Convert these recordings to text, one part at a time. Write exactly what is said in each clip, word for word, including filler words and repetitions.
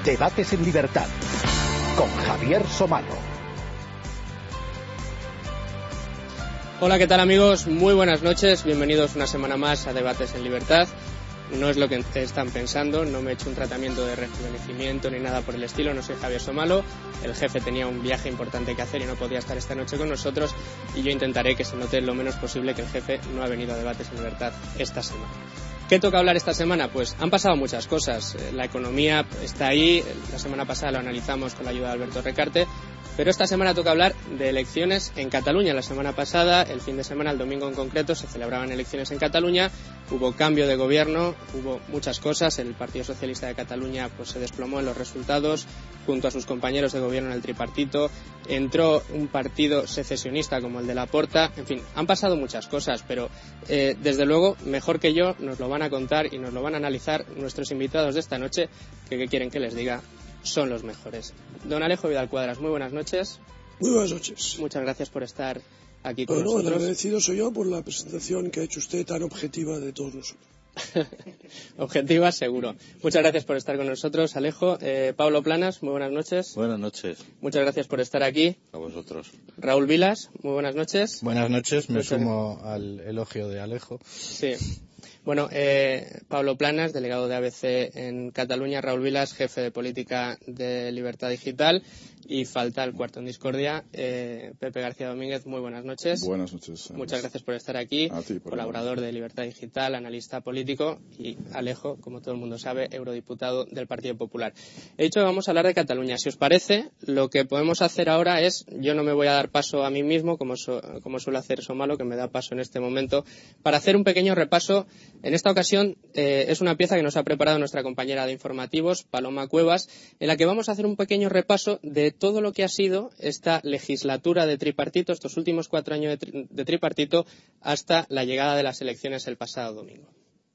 Debates en Libertad, con Javier Somalo. Hola, ¿qué tal amigos? Muy buenas noches, bienvenidos una semana más a Debates en Libertad. No es lo que están pensando, no me he hecho un tratamiento de rejuvenecimiento ni nada por el estilo, no soy Javier Somalo. El jefe tenía un viaje importante que hacer y no podía estar esta noche con nosotros, y yo intentaré que se note lo menos posible que el jefe no ha venido a Debates en Libertad esta semana. ¿Qué toca hablar esta semana? Pues han pasado muchas cosas. La economía está ahí, la semana pasada lo analizamos con la ayuda de Alberto Recarte, pero esta semana toca hablar de elecciones en Cataluña. La semana pasada, el fin de semana, el domingo en concreto, se celebraban elecciones en Cataluña, hubo cambio de gobierno, hubo muchas cosas. El Partido Socialista de Cataluña pues se desplomó en los resultados junto a sus compañeros de gobierno en el tripartito, entró un partido secesionista como el de Laporta. En fin, han pasado muchas cosas, pero eh, desde luego, mejor que yo, nos lo van a contar y nos lo van a analizar nuestros invitados de esta noche, que qué quieren que les diga, son los mejores. Don Alejo Vidal Cuadras, muy buenas noches. Muy buenas noches. Muchas gracias por estar aquí con bueno, nosotros. Bueno, agradecido soy yo por la presentación que ha hecho usted tan objetiva de todos nosotros. Objetiva, seguro. Muchas gracias por estar con nosotros, Alejo. Eh, Pablo Planas, muy buenas noches. Buenas noches. Muchas gracias por estar aquí. A vosotros. Raúl Vilas, muy buenas noches. Buenas noches, me Muchas... sumo al elogio de Alejo. Sí. Bueno, eh, Pablo Planas, delegado de A B C en Cataluña, Raúl Vilas, jefe de política de Libertad Digital, y falta el cuarto en discordia, eh, Pepe García Domínguez, muy buenas noches. Buenas noches. Muchas gracias por estar aquí, a ti, por colaborador el... de Libertad Digital, analista político, y Alejo, como todo el mundo sabe, eurodiputado del Partido Popular. He dicho que vamos a hablar de Cataluña. Si os parece, lo que podemos hacer ahora es, yo no me voy a dar paso a mí mismo, como, so, como suele hacer Somalo, que me da paso en este momento, para hacer un pequeño repaso. En esta ocasión eh, es una pieza que nos ha preparado nuestra compañera de informativos, Paloma Cuevas, en la que vamos a hacer un pequeño repaso de todo lo que ha sido esta legislatura de tripartito, estos últimos cuatro años de, tri de tripartito, hasta la llegada de las elecciones el pasado domingo.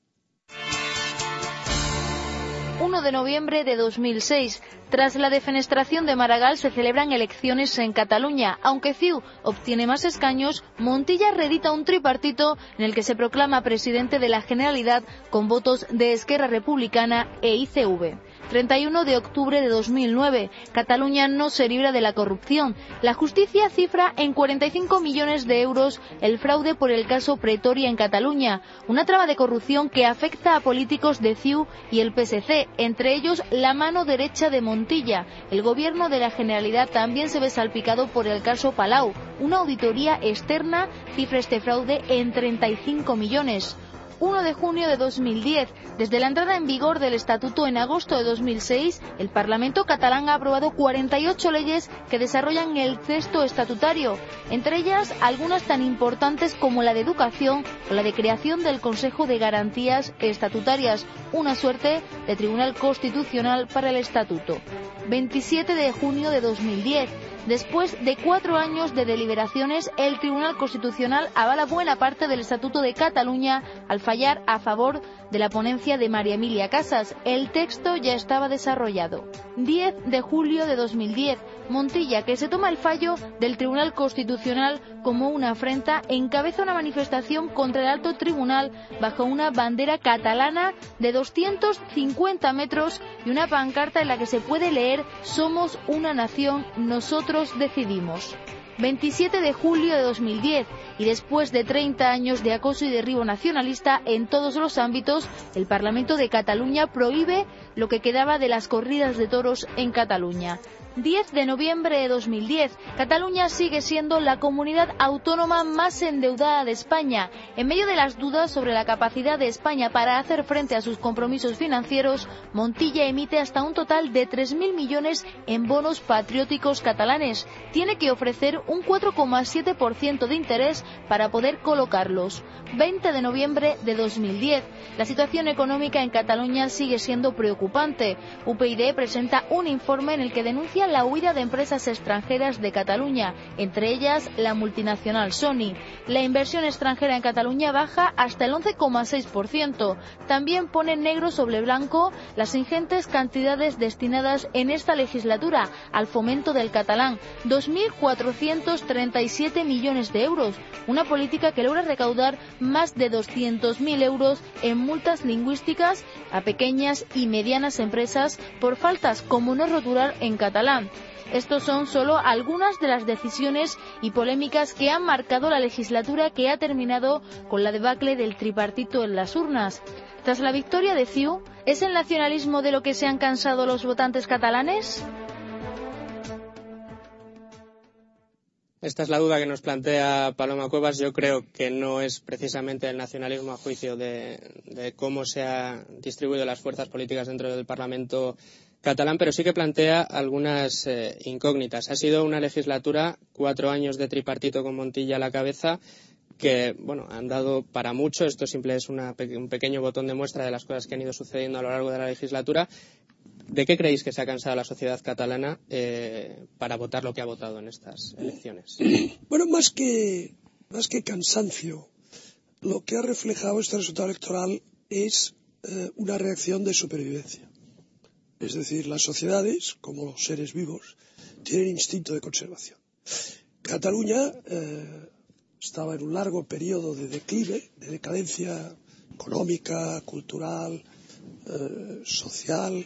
uno de noviembre de dos mil seis. Tras la defenestración de Maragall se celebran elecciones en Cataluña. Aunque C I U obtiene más escaños, Montilla reedita un tripartito en el que se proclama presidente de la Generalidad con votos de Esquerra Republicana e I C V. treinta y uno de octubre de dos mil nueve. Cataluña no se libra de la corrupción. La justicia cifra en cuarenta y cinco millones de euros el fraude por el caso Pretoria en Cataluña, una trama de corrupción que afecta a políticos de C I U y el P S C, entre ellos la mano derecha de Montilla. El gobierno de la Generalidad también se ve salpicado por el caso Palau. Una auditoría externa cifra este fraude en treinta y cinco millones. uno de junio de dos mil diez. Desde la entrada en vigor del Estatuto en agosto de dos mil seis, el Parlamento catalán ha aprobado cuarenta y ocho leyes que desarrollan el texto estatutario, entre ellas algunas tan importantes como la de educación o la de creación del Consejo de Garantías Estatutarias, una suerte de Tribunal Constitucional para el Estatuto. veintisiete de junio de dos mil diez. Después de cuatro años de deliberaciones, el Tribunal Constitucional avala buena parte del Estatuto de Cataluña al fallar a favor de la ponencia de María Emilia Casas. El texto ya estaba desarrollado. diez de julio de dos mil diez. Montilla, que se toma el fallo del Tribunal Constitucional como una afrenta, encabeza una manifestación contra el alto tribunal bajo una bandera catalana de doscientos cincuenta metros y una pancarta en la que se puede leer «Somos una nación, nosotros decidimos». veintisiete de julio de dos mil diez. Y después de treinta años de acoso y derribo nacionalista en todos los ámbitos, el Parlamento de Cataluña prohíbe lo que quedaba de las corridas de toros en Cataluña. diez de noviembre de dos mil diez. Cataluña sigue siendo la comunidad autónoma más endeudada de España. En medio de las dudas sobre la capacidad de España para hacer frente a sus compromisos financieros, Montilla emite hasta un total de tres mil millones en bonos patrióticos catalanes. Tiene que ofrecer un cuatro coma siete por ciento de interés para poder colocarlos. veinte de noviembre de dos mil diez. La situación económica en Cataluña sigue siendo preocupante. U P YD presenta un informe en el que denuncia lidera la huida de empresas extranjeras de Cataluña, entre ellas la multinacional Sony. La inversión extranjera en Cataluña baja hasta el once coma seis por ciento. También pone negro sobre blanco las ingentes cantidades destinadas en esta legislatura al fomento del catalán, dos mil cuatrocientos treinta y siete millones de euros, una política que logra recaudar más de doscientos mil euros en multas lingüísticas a pequeñas y medianas empresas por faltas como no rotular en catalán. Estos son solo algunas de las decisiones y polémicas que han marcado la legislatura que ha terminado con la debacle del tripartito en las urnas. Tras la victoria de C I U, ¿es el nacionalismo de lo que se han cansado los votantes catalanes? Esta es la duda que nos plantea Paloma Cuevas. Yo creo que no es precisamente el nacionalismo a juicio de, de cómo se han distribuido las fuerzas políticas dentro del Parlamento catalán, pero sí que plantea algunas eh, incógnitas. Ha sido una legislatura, cuatro años de tripartito con Montilla a la cabeza, que bueno, han dado para mucho. Esto simple es una, un pequeño botón de muestra de las cosas que han ido sucediendo a lo largo de la legislatura. ¿De qué creéis que se ha cansado la sociedad catalana eh, para votar lo que ha votado en estas elecciones? Bueno, más que, más que cansancio, lo que ha reflejado este resultado electoral es eh, una reacción de supervivencia. Es decir, las sociedades, como los seres vivos, tienen instinto de conservación. Cataluña eh, estaba en un largo periodo de declive, de decadencia económica, cultural, eh, social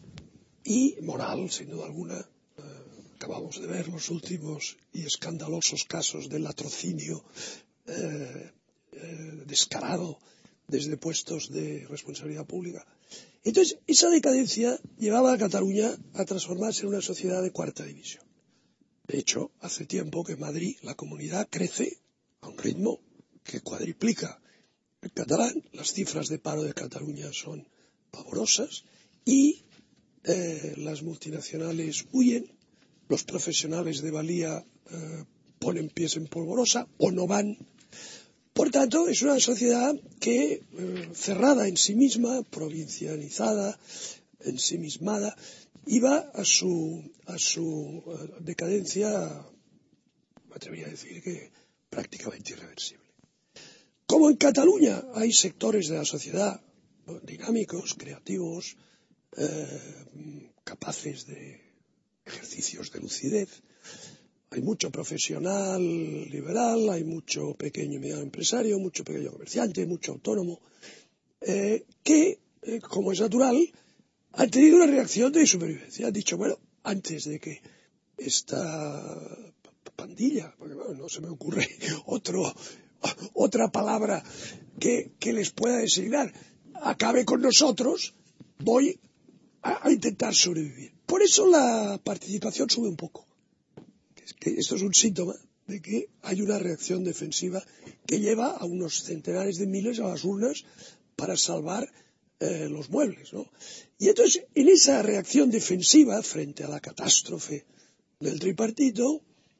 y moral, sin duda alguna. Eh, acabamos de ver los últimos y escandalosos casos del latrocinio eh, eh, descarado desde puestos de responsabilidad pública. Entonces, esa decadencia llevaba a Cataluña a transformarse en una sociedad de cuarta división. De hecho, hace tiempo que Madrid, la comunidad, crece a un ritmo que cuadriplica el catalán. Las cifras de paro de Cataluña son pavorosas y Eh, las multinacionales huyen, los profesionales de valía eh, ponen pies en polvorosa o no van. Por tanto, es una sociedad que, eh, cerrada en sí misma, provincianizada, ensimismada, iba a su, a su uh, decadencia, me atrevería a decir que prácticamente irreversible. Como en Cataluña hay sectores de la sociedad dinámicos, creativos, Eh, capaces de ejercicios de lucidez, hay mucho profesional liberal, hay mucho pequeño y mediano empresario, mucho pequeño comerciante, mucho autónomo, eh, que, eh, como es natural, han tenido una reacción de supervivencia. Han dicho, bueno, antes de que esta pandilla, porque bueno, no se me ocurre otro, otra palabra que, que les pueda designar, acabe con nosotros, voy a intentar sobrevivir. Por eso la participación sube un poco. Es que esto es un síntoma de que hay una reacción defensiva que lleva a unos centenares de miles a las urnas para salvar eh, los muebles, ¿no? Y entonces, en esa reacción defensiva frente a la catástrofe del tripartito,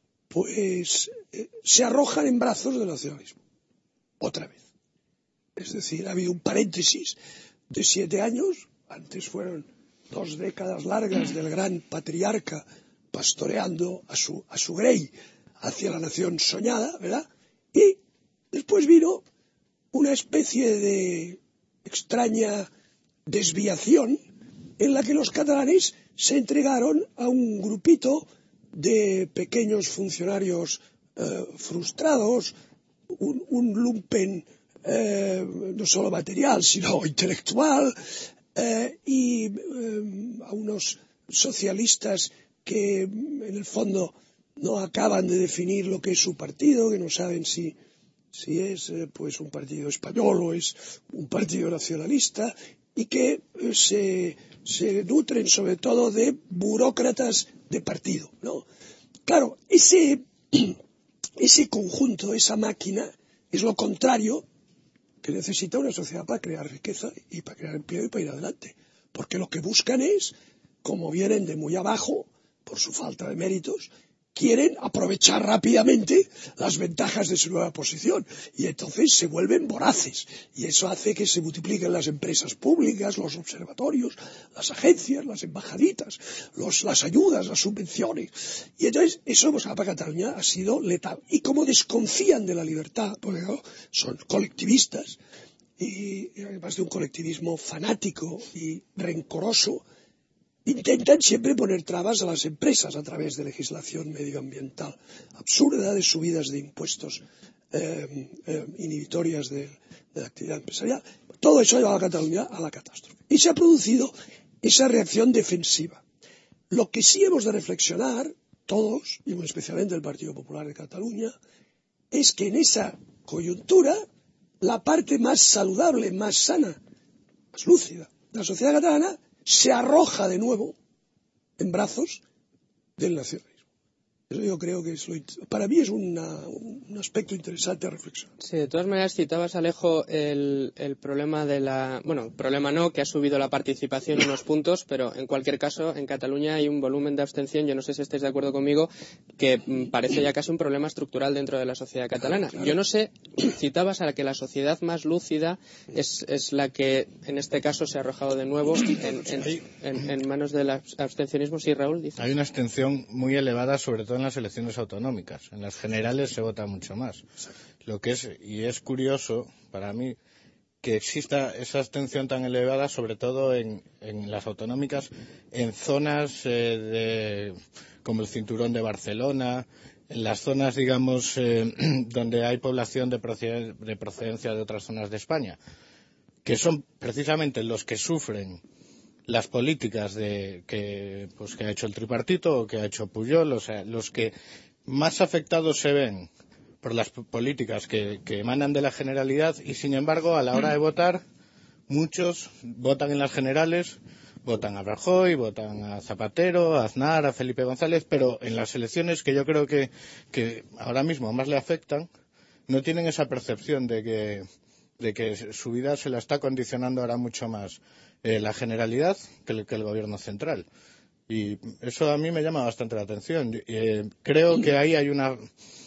pues eh, se arrojan en brazos del nacionalismo. Otra vez. Es decir, ha habido un paréntesis de siete años. Antes fueron dos décadas largas del gran patriarca pastoreando a su, a su grey hacia la nación soñada, ¿verdad? Y después vino una especie de extraña desviación en la que los catalanes se entregaron a un grupito de pequeños funcionarios eh, frustrados, un, un lumpen eh, no solo material, sino intelectual, Eh, y eh, a unos socialistas que en el fondo no acaban de definir lo que es su partido, que no saben si, si es eh, pues un partido español o es un partido nacionalista, y que eh, se, se nutren sobre todo de burócratas de partido, ¿no? Claro, ese, ese conjunto, esa máquina, es lo contrario que necesita una sociedad para crear riqueza y para crear empleo y para ir adelante. Porque lo que buscan es, como vienen de muy abajo, por su falta de méritos, quieren aprovechar rápidamente las ventajas de su nueva posición y entonces se vuelven voraces y eso hace que se multipliquen las empresas públicas, los observatorios, las agencias, las embajaditas, los, las ayudas, las subvenciones y entonces eso pues, para Cataluña ha sido letal y como desconfían de la libertad porque ¿no? son colectivistas y además de un colectivismo fanático y rencoroso intentan siempre poner trabas a las empresas a través de legislación medioambiental absurda, de subidas de impuestos eh, eh, inhibitorias de, de la actividad empresarial. Todo eso ha llevado a Cataluña a la catástrofe. Y se ha producido esa reacción defensiva. Lo que sí hemos de reflexionar, todos, y muy especialmente el Partido Popular de Cataluña, es que en esa coyuntura la parte más saludable, más sana, más lúcida de la sociedad catalana se arroja de nuevo en brazos del nacionalismo. Eso yo creo que es lo, para mí es una, un aspecto interesante a reflexionar. Sí, de todas maneras citabas, Alejo, el, el problema de la... Bueno, problema no, que ha subido la participación unos puntos, pero en cualquier caso, en Cataluña hay un volumen de abstención, yo no sé si estáis de acuerdo conmigo, que mm, parece ya casi un problema estructural dentro de la sociedad catalana. Claro, claro. Yo no sé, citabas a la que la sociedad más lúcida es, es la que, en este caso, se ha arrojado de nuevo en, en, en, en manos del abstencionismo. Sí, Raúl, dice. Hay una abstención muy elevada, sobre todo en las elecciones autonómicas. En las generales se vota mucho más. Lo que es, y es curioso para mí, que exista esa abstención tan elevada, sobre todo en, en las autonómicas, en zonas eh, de, como el cinturón de Barcelona, en las zonas, digamos, eh, donde hay población de procedencia, de procedencia de otras zonas de España, que son precisamente los que sufren las políticas de, que, pues, que ha hecho el tripartito o que ha hecho Pujol, o sea, los que más afectados se ven por las políticas que, que emanan de la Generalidad y, sin embargo, a la hora de votar, muchos votan en las generales, votan a Rajoy, votan a Zapatero, a Aznar, a Felipe González, pero en las elecciones que yo creo que, que ahora mismo más le afectan, no tienen esa percepción de que, de que su vida se la está condicionando ahora mucho más Eh, la Generalidad que el, que el Gobierno central. Y eso a mí me llama bastante la atención. Eh, creo que ahí hay una,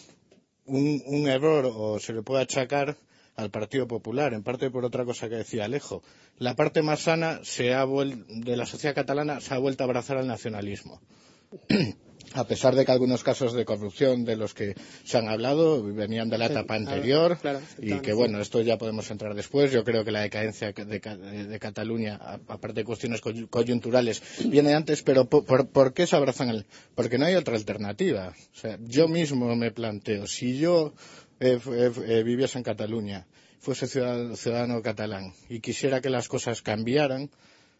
un, un error, o se le puede achacar al Partido Popular, en parte por otra cosa que decía Alejo. La parte más sana se ha vuel- de la sociedad catalana se ha vuelto a abrazar al nacionalismo. A pesar de que algunos casos de corrupción de los que se han hablado venían de la etapa anterior, claro, y que bueno, esto ya podemos entrar después. Yo creo que la decadencia de, de, de Cataluña, aparte de cuestiones coyunturales, viene antes, pero ¿por, por, ¿por qué se abrazan el? Porque no hay otra alternativa. O sea, yo mismo me planteo, si yo eh, eh, viviese en Cataluña, fuese ciudadano, ciudadano catalán y quisiera que las cosas cambiaran,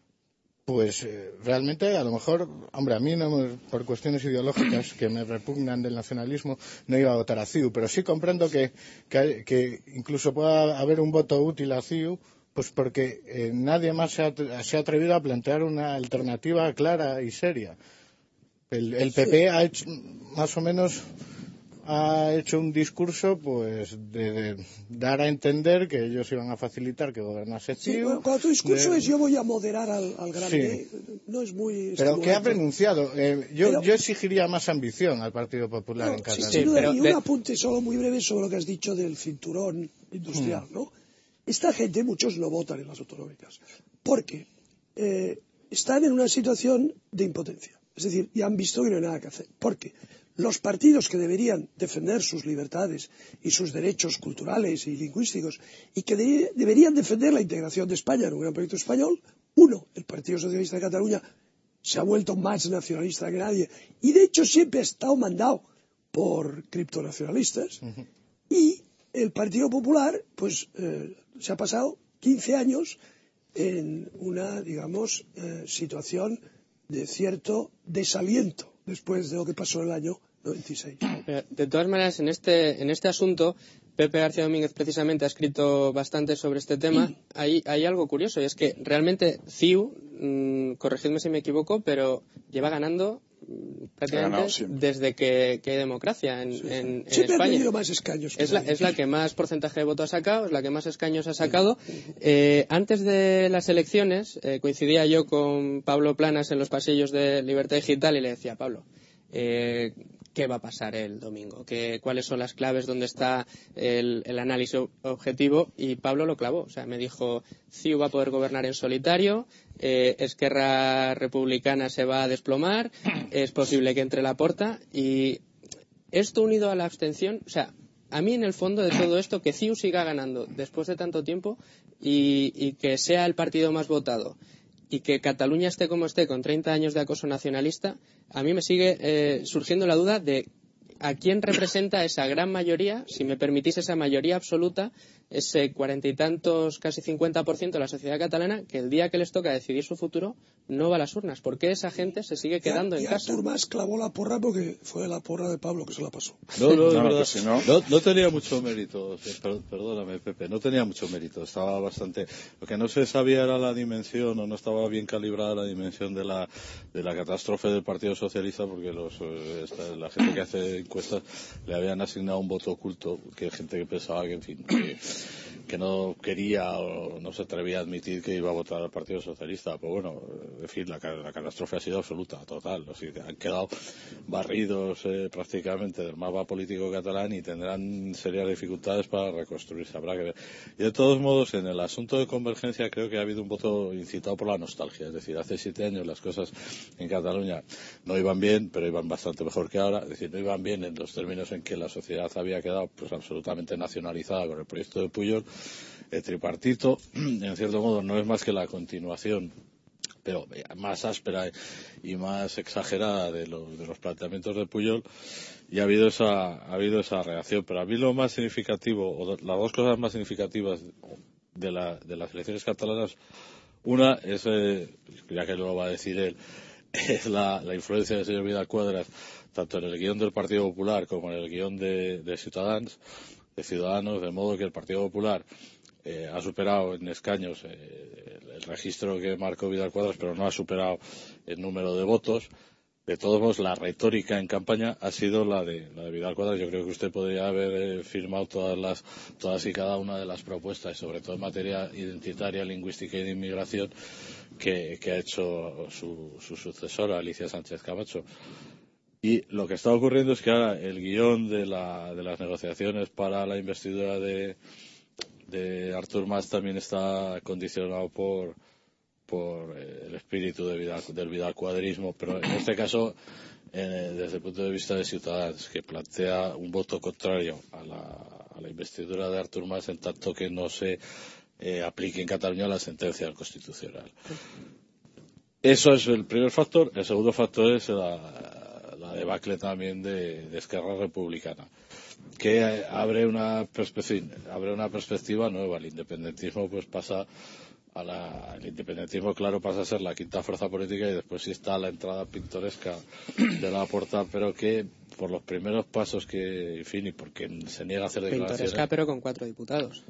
pues eh, realmente a lo mejor, hombre, a mí no, por cuestiones ideológicas que me repugnan del nacionalismo, no iba a votar a C I U, pero sí comprendo que, que, que incluso pueda haber un voto útil a C I U, pues porque eh, nadie más se ha, se ha atrevido a plantear una alternativa clara y seria. El, el P P ha hecho más o menos ha hecho un discurso pues de, de dar a entender que ellos iban a facilitar que gobernase C I U. Sí, cuando tu discurso de... es yo voy a moderar al, al grande, sí. No es muy... Pero que ha renunciado. Eh, yo, pero... yo exigiría más ambición al Partido Popular no, en Cataluña. Sí, sí, pero... Y un apunte solo muy breve sobre lo que has dicho del cinturón industrial, hmm. ¿no? Esta gente, muchos no votan en las autonómicas, porque eh, están en una situación de impotencia. Es decir, y han visto que no hay nada que hacer. Porque los partidos que deberían defender sus libertades y sus derechos culturales y lingüísticos y que de, deberían defender la integración de España en un gran proyecto español, uno, el Partido Socialista de Cataluña, se ha vuelto más nacionalista que nadie y de hecho siempre ha estado mandado por criptonacionalistas, uh-huh. Y el Partido Popular pues eh, se ha pasado quince años en una, digamos, eh, situación de cierto desaliento después de lo que pasó en el año noventa y seis. De todas maneras, en este, en este asunto, Pepe García Domínguez precisamente ha escrito bastante sobre este tema. Hay, hay algo curioso, y es que realmente C I U, mmm, corregidme si me equivoco, pero lleva ganando mmm, prácticamente desde que, que hay democracia en, sí, sí. en, en Siempre España. Ha tenido más escaños. Es la, es la que más porcentaje de voto ha sacado, es la que más escaños ha sacado. Eh, antes de las elecciones, eh, coincidía yo con Pablo Planas en los pasillos de Libertad Digital y le decía, Pablo, eh, qué va a pasar el domingo, qué, cuáles son las claves, dónde está el, el análisis objetivo, y Pablo lo clavó. O sea, me dijo, C I U va a poder gobernar en solitario, eh, Esquerra Republicana se va a desplomar, es posible que entre Laporta, y esto unido a la abstención, o sea, a mí en el fondo de todo esto, que C I U siga ganando después de tanto tiempo y, y que sea el partido más votado, y que Cataluña esté como esté, con treinta años de acoso nacionalista, a mí me sigue eh, surgiendo la duda de a quién representa esa gran mayoría, si me permitís, esa mayoría absoluta, ese cuarenta y tantos, casi cincuenta por ciento de la sociedad catalana, que el día que les toca decidir su futuro no va a las urnas. ¿Por qué esa gente se sigue quedando ya, en ya casa? Artur Mas clavó la porra porque fue la porra de Pablo que se la pasó. No, no, No, no, pues si no- no, no tenía mucho mérito, eh, per- perdóname, Pepe, no tenía mucho mérito, estaba bastante. Lo que no se sabía era la dimensión, o no estaba bien calibrada la dimensión de la, de la catástrofe del Partido Socialista, porque los, eh, esta- la gente que hace encuestas le habían asignado un voto oculto, que hay gente que pensaba que, en fin, que, que no quería o no se atrevía a admitir que iba a votar al Partido Socialista. Pues bueno, en fin, la, ca- la catástrofe ha sido absoluta, total. O sea, han quedado barridos eh, prácticamente del mapa político catalán y tendrán serias dificultades para reconstruirse. Habrá que ver. Y de todos modos, en el asunto de convergencia creo que ha habido un voto incitado por la nostalgia. Es decir, hace siete años las cosas en Cataluña no iban bien, pero iban bastante mejor que ahora. Es decir, no iban bien en los términos en que la sociedad había quedado pues absolutamente nacionalizada con el proyecto de Pujol. El tripartito, en cierto modo, no es más que la continuación, pero más áspera y más exagerada de los, de los planteamientos de Pujol, y ha habido esa ha habido esa reacción. Pero a mí lo más significativo, o las dos cosas más significativas de, la, de las elecciones catalanas, una es, eh, ya que lo va a decir él, es la, la influencia del señor Vidal Quadras, tanto en el guión del Partido Popular como en el guión de, de Ciudadanos, de Ciudadanos, de modo que el Partido Popular eh, ha superado en escaños eh, el, el registro que marcó Vidal Quadras, pero no ha superado el número de votos. De todos modos, la retórica en campaña ha sido la de, la de Vidal Quadras. Yo creo que usted podría haber eh, firmado todas las, todas y cada una de las propuestas, sobre todo en materia identitaria, lingüística y de inmigración, que, que ha hecho su, su sucesora, Alicia Sánchez Camacho. Y lo que está ocurriendo es que ahora el guión de, la, de las negociaciones para la investidura de, de Artur Mas también está condicionado por, por eh, el espíritu de Vidal, del vidalcuadrismo, pero en este caso eh, desde el punto de vista de Ciudadanos, que plantea un voto contrario a la, a la investidura de Artur Mas, en tanto que no se eh, aplique en Cataluña la sentencia del Constitucional. Eso es el primer factor. El segundo factor es la, la debacle también de, de Esquerra Republicana, que abre una perspectiva, abre una perspectiva nueva. El independentismo pues pasa a la, el independentismo claro pasa a ser la quinta fuerza política, y después sí está la entrada pintoresca de Laporta, pero que por los primeros pasos que, en fin, y porque se niega a hacer declaraciones. Pintoresca, pero con cuatro diputados.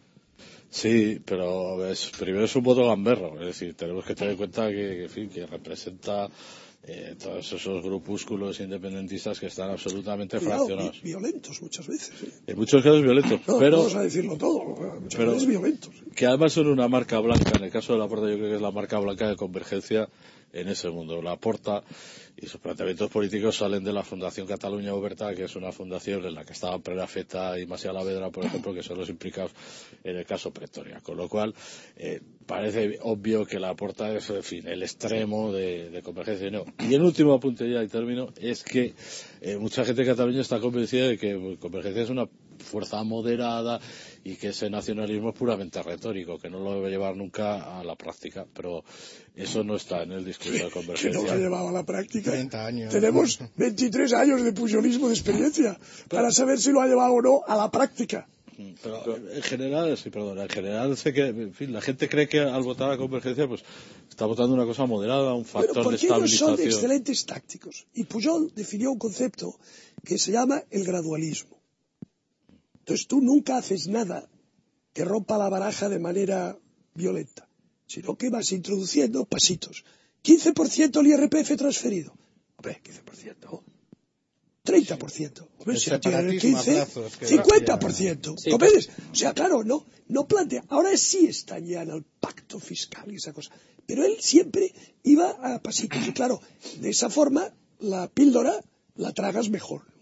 Sí, pero es, primero es un voto gamberro, es decir, tenemos que tener en cuenta que, que, en fin, que representa eh, todos esos grupúsculos independentistas que están absolutamente Cuidado, fraccionados. vi- violentos muchas veces. ¿eh? En muchos casos violentos, No, pero vamos a decirlo todo, muchas pero- veces violentos. ¿eh? que además son una marca blanca. En el caso de Laporta yo creo que es la marca blanca de convergencia en ese mundo. Laporta y sus planteamientos políticos salen de la Fundación Catalunya Oberta, que es una fundación en la que estaban Prenafeta y Masia Alavedra, por ejemplo, que son los implicados en el caso Pretoria. Con lo cual, eh, parece obvio que Laporta es, en fin, el extremo de, de convergencia. No. Y el último apunte ya y término es que eh, mucha gente de Cataluña está convencida de que pues, convergencia es una fuerza moderada y que ese nacionalismo es puramente retórico, que no lo debe llevar nunca a la práctica, pero eso no está en el discurso de Que no convergencia. lo ha llevado a la práctica. treinta años. Tenemos veintitrés años de pujolismo de experiencia para saber si lo ha llevado o no a la práctica. Pero en general, sí, perdón, en general sé que, en fin, la gente cree que al votar a convergencia, pues está votando una cosa moderada, un factor Bueno, de porque ellos son estabilización. excelentes tácticos. Y Pujol definió un concepto que se llama el gradualismo. Entonces tú nunca haces nada que rompa la baraja de manera violenta, sino que vas introduciendo pasitos. quince por ciento el I R P F transferido. Hombre, quince por ciento. treinta por ciento. Hombre, El si no tienen el separatismo a quince, plazos, que cincuenta por ciento. Sí, ¿Comprendes? O sea, claro, no, no plantea. Ahora sí están ya en el pacto fiscal y esa cosa. Pero él siempre iba a pasitos. Y claro, de esa forma, la píldora la tragas mejor.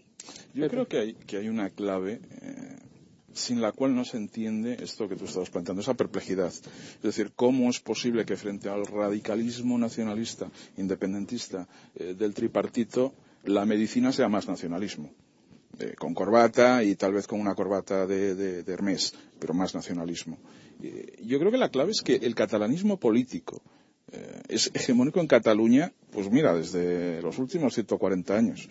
Yo creo que hay, que hay una clave eh, sin la cual no se entiende esto que tú estabas planteando, esa perplejidad. Es decir, ¿cómo es posible que frente al radicalismo nacionalista, independentista eh, del tripartito, la medicina sea más nacionalismo? Eh, con corbata y tal vez con una corbata de, de, de Hermès, pero más nacionalismo. Eh, yo creo que la clave es que el catalanismo político eh, es hegemónico en Cataluña, pues mira, desde los últimos ciento cuarenta años.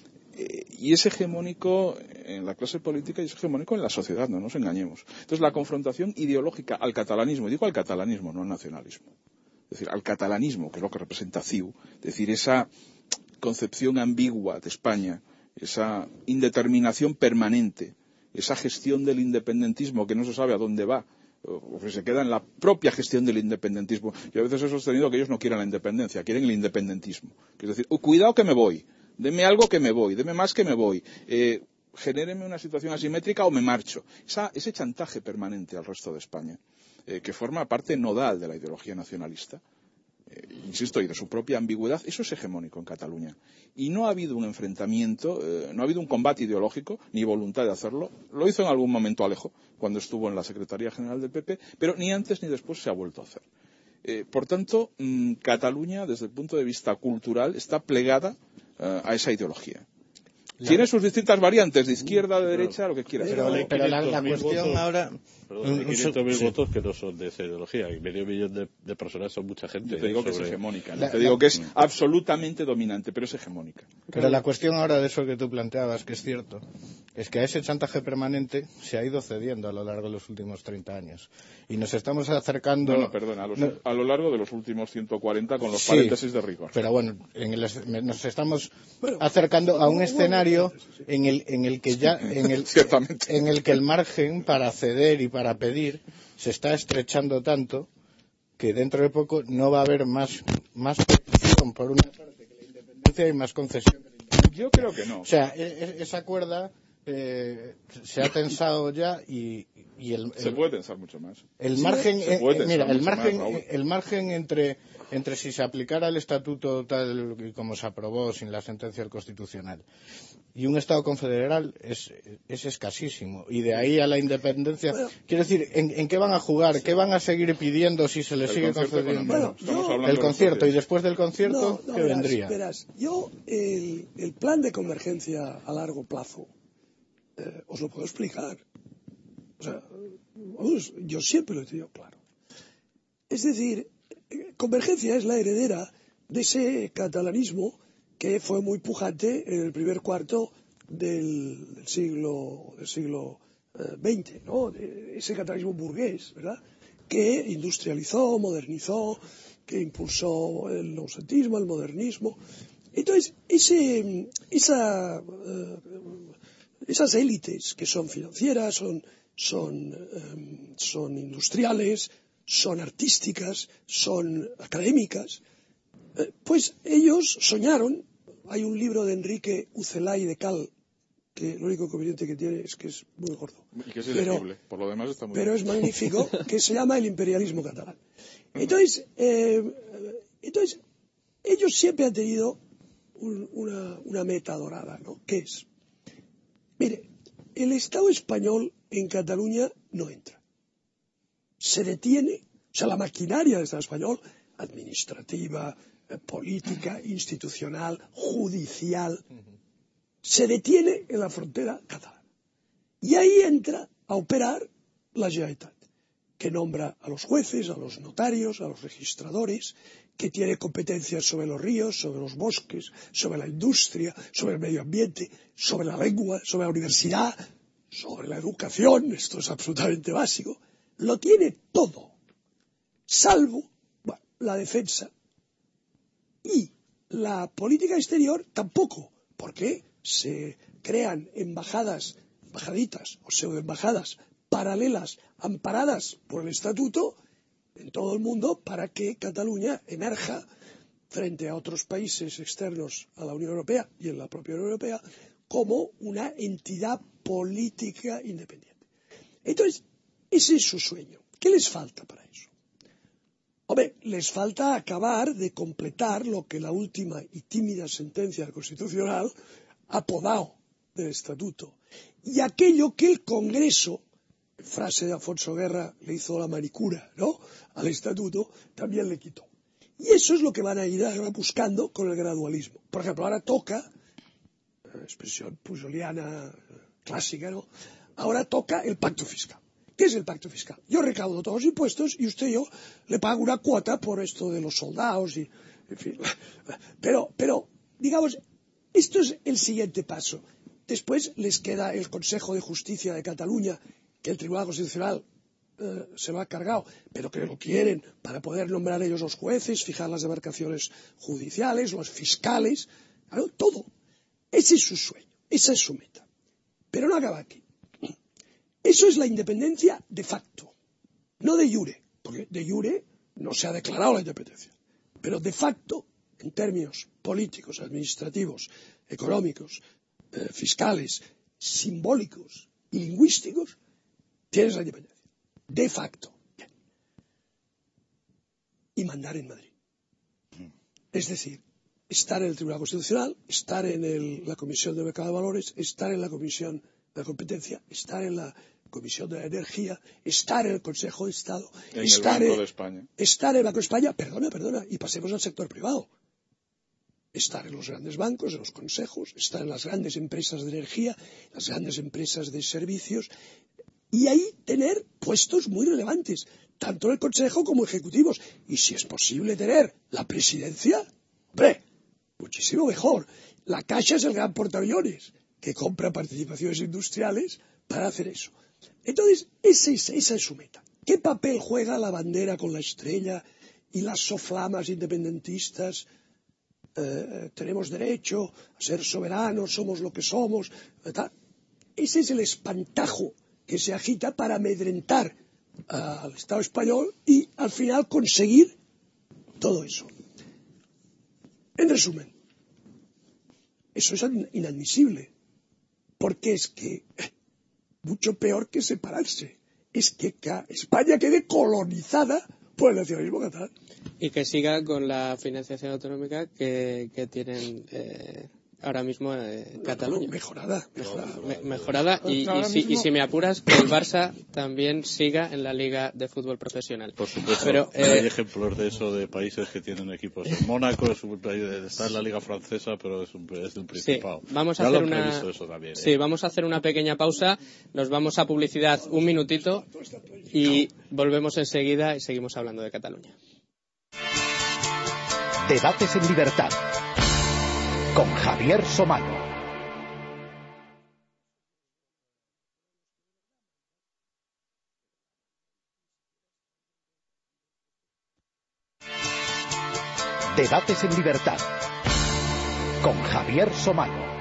Eh, y es hegemónico en la clase política y es hegemónico en la sociedad, no nos engañemos. Entonces, la confrontación ideológica al catalanismo, y digo al catalanismo, no al nacionalismo, es decir, al catalanismo, que es lo que representa C I U, es decir, esa concepción ambigua de España, esa indeterminación permanente, esa gestión del independentismo que no se sabe a dónde va, o que se queda en la propia gestión del independentismo. Yo a veces he sostenido que ellos no quieren la independencia, quieren el independentismo. Es decir, oh, cuidado que me voy, deme algo que me voy, deme más que me voy, eh, genéreme una situación asimétrica o me marcho. Esa, ese chantaje permanente al resto de España, eh, que forma parte nodal de la ideología nacionalista, Eh, insisto, y de su propia ambigüedad, eso es hegemónico en Cataluña. Y no ha habido un enfrentamiento, eh, no ha habido un combate ideológico, ni voluntad de hacerlo. Lo hizo en algún momento Alejo, cuando estuvo en la Secretaría General del P P, pero ni antes ni después se ha vuelto a hacer. Eh, por tanto, mmm, Cataluña, desde el punto de vista cultural, está plegada eh, a esa ideología. La... Tiene sus distintas variantes, de izquierda, de derecha, lo que quiera. Pero, pero, pero la, la cuestión votos, ahora... Perdón, hay quinientos mil sí. votos que no son de esa ideología, y medio millón de, de personas son mucha gente. Yo te digo sobre... que es hegemónica, ¿no? la, te digo la... que es absolutamente dominante, pero es hegemónica. Pero la cuestión ahora de eso que tú planteabas, que es cierto, es que a ese chantaje permanente se ha ido cediendo a lo largo de los últimos treinta años. Y nos estamos acercando... No, no, perdona, a, los, no... a lo largo de los últimos ciento cuarenta con los sí, paréntesis de rigor. Pero bueno, en el, nos estamos acercando a un escenario en el, en el que ya... En el, en el que el margen para ceder y para pedir se está estrechando tanto que dentro de poco no va a haber más, más petición por una parte que la independencia y más concesión que la independencia. Yo creo que no. O sea, esa cuerda eh, se ha tensado ya y, y el, el se puede tensar mucho más. El margen, se puede eh, mira, el margen, más, el margen entre entre si se aplicara el estatuto tal y como se aprobó sin la sentencia del Constitucional y un Estado confederal es, es escasísimo. Y de ahí a la independencia, bueno, quiero decir, ¿en, ¿en qué van a jugar? ¿Qué van a seguir pidiendo si se les sigue concediendo? Bueno, yo, el concierto, y después del concierto, no, no, ¿qué verás, vendría? Verás, yo, el, el plan de convergencia a largo plazo, eh, os lo puedo explicar. O sea, vamos, yo siempre lo he tenido claro. Es decir, convergencia es la heredera de ese catalanismo que fue muy pujante en el primer cuarto del, del siglo del siglo eh, veinte, ¿no? De ese catalanismo burgués, ¿verdad? Que industrializó, modernizó, que impulsó el noucentismo, el modernismo. Entonces, ese, esa, eh, esas élites que son financieras, son, son, eh, son industriales, son artísticas, son académicas, eh, pues ellos soñaron. Hay un libro de Enrique Ucelay de Cal, que lo único conveniente que tiene es que es muy gordo. Y que es ilegible, por lo demás está muy Pero bien. es magnífico, que se llama El imperialismo catalán. Entonces, eh, entonces ellos siempre han tenido un, una, una meta dorada, ¿no? ¿Qué es? Mire, el Estado español en Cataluña no entra. Se detiene, o sea, la maquinaria del Estado español, administrativa, eh, política, institucional, judicial, se detiene en la frontera catalana. Y ahí entra a operar la Generalitat, que nombra a los jueces, a los notarios, a los registradores, que tiene competencias sobre los ríos, sobre los bosques, sobre la industria, sobre el medio ambiente, sobre la lengua, sobre la universidad, sobre la educación. Esto es absolutamente básico. Lo tiene todo, salvo bueno, la defensa. Y la política exterior tampoco, porque se crean embajadas, embajaditas o pseudoembajadas paralelas, amparadas por el Estatuto en todo el mundo para que Cataluña emerja frente a otros países externos a la Unión Europea y en la propia Unión Europea como una entidad política independiente. Entonces, ese es su sueño. ¿Qué les falta para eso? Hombre, les falta acabar de completar lo que la última y tímida sentencia del Constitucional ha podado del Estatuto y aquello que el Congreso, frase de Alfonso Guerra, le hizo la manicura, ¿no?, al Estatuto, también le quitó. Y eso es lo que van a ir buscando con el gradualismo. Por ejemplo, ahora toca, expresión pujoliana clásica, ¿no?, ahora toca el pacto fiscal. ¿Qué es el pacto fiscal? Yo recaudo todos los impuestos y usted y yo le pago una cuota por esto de los soldados y, en fin. Pero, pero, digamos, esto es el siguiente paso. Después les queda el Consejo de Justicia de Cataluña, que el Tribunal Constitucional eh, se lo ha cargado, pero que lo quieren para poder nombrar ellos los jueces, fijar las demarcaciones judiciales, los fiscales, claro, todo. Ese es su sueño, esa es su meta. Pero no acaba aquí. Eso es la independencia de facto, no de jure, porque de jure no se ha declarado la independencia, pero de facto, en términos políticos, administrativos, económicos, eh, fiscales, simbólicos y lingüísticos, tienes la independencia. De facto. Bien. Y mandar en Madrid. Es decir, estar en el Tribunal Constitucional, estar en el, la Comisión de Mercado de Valores, estar en la Comisión de la Competencia, estar en la Comisión de la Energía, estar en el Consejo de Estado, en estar, el Banco en, de España. estar en el Banco de España, perdona, perdona, y pasemos al sector privado. Estar en los grandes bancos, en los consejos, estar en las grandes empresas de energía, las grandes empresas de servicios, y ahí tener puestos muy relevantes, tanto en el Consejo como ejecutivos. Y si es posible tener la presidencia, hombre, muchísimo mejor. La Caixa es el gran portaaviones que compra participaciones industriales para hacer eso. Entonces, esa es, esa es su meta. ¿Qué papel juega la bandera con la estrella y las soflamas independentistas? Eh, tenemos derecho a ser soberanos, somos lo que somos. Tal. Ese es el espantajo que se agita para amedrentar uh, al Estado español y al final conseguir todo eso. En resumen, eso es inadmisible, porque es que mucho peor que separarse es que España quede colonizada por el nacionalismo catalán. Y que siga con la financiación autonómica que, que tienen eh, ahora mismo eh, Cataluña. Mejorada, mejorada. Me, mejorada y, y, si, y si me apuras, que el Barça también siga en la Liga de Fútbol Profesional. Por supuesto, pero eh, hay ejemplos de eso, de países que tienen equipos. En Mónaco es un, está en la Liga Francesa, pero es, un, es de un principado. Sí, vamos a ya hacer lo han una, previsto eso también, ¿eh? Sí, vamos a hacer una pequeña pausa, nos vamos a publicidad un minutito y volvemos enseguida y seguimos hablando de Cataluña. Debates en libertad con Javier Somano. Debates en libertad con Javier Somano.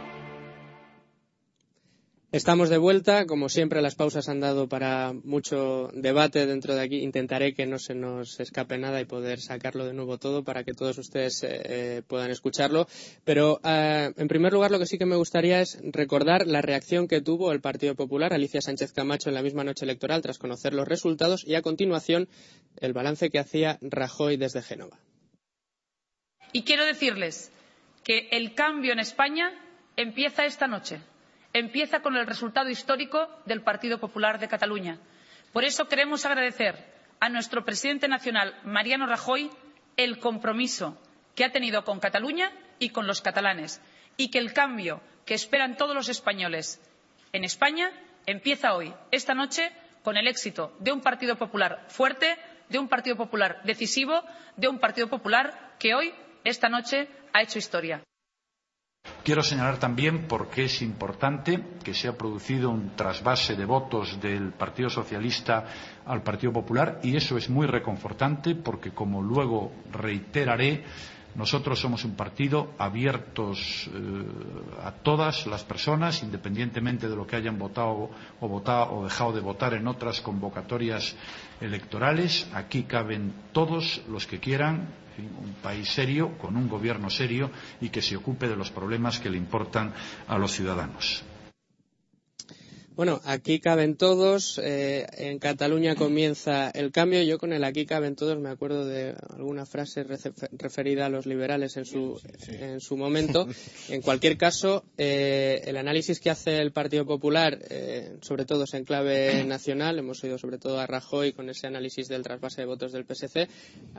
Estamos de vuelta, como siempre las pausas han dado para mucho debate dentro de aquí. Intentaré que no se nos escape nada y poder sacarlo de nuevo todo para que todos ustedes eh, puedan escucharlo. Pero eh, en primer lugar lo que sí que me gustaría es recordar la reacción que tuvo el Partido Popular, Alicia Sánchez Camacho, en la misma noche electoral tras conocer los resultados y a continuación el balance que hacía Rajoy desde Génova. Y quiero decirles que el cambio en España empieza esta noche. Empieza con el resultado histórico del Partido Popular de Cataluña. Por eso queremos agradecer a nuestro presidente nacional, Mariano Rajoy, el compromiso que ha tenido con Cataluña y con los catalanes, y que el cambio que esperan todos los españoles en España empieza hoy, esta noche, con el éxito de un Partido Popular fuerte, de un Partido Popular decisivo, de un Partido Popular que hoy, esta noche, ha hecho historia. Quiero señalar también por qué es importante que se ha producido un trasvase de votos del Partido Socialista al Partido Popular, y eso es muy reconfortante porque, como luego reiteraré, nosotros somos un partido abiertos eh, a todas las personas, independientemente de lo que hayan votado o votado o dejado de votar en otras convocatorias electorales. Aquí caben todos los que quieran, un país serio, con un gobierno serio y que se ocupe de los problemas que le importan a los ciudadanos. Bueno, aquí caben todos, eh, en Cataluña comienza el cambio. Yo con el aquí caben todos me acuerdo de alguna frase referida a los liberales en su, sí, sí. en su momento. En cualquier caso, eh, el análisis que hace el Partido Popular, eh, sobre todo es en clave nacional, hemos oído sobre todo a Rajoy con ese análisis del trasvase de votos del P S C.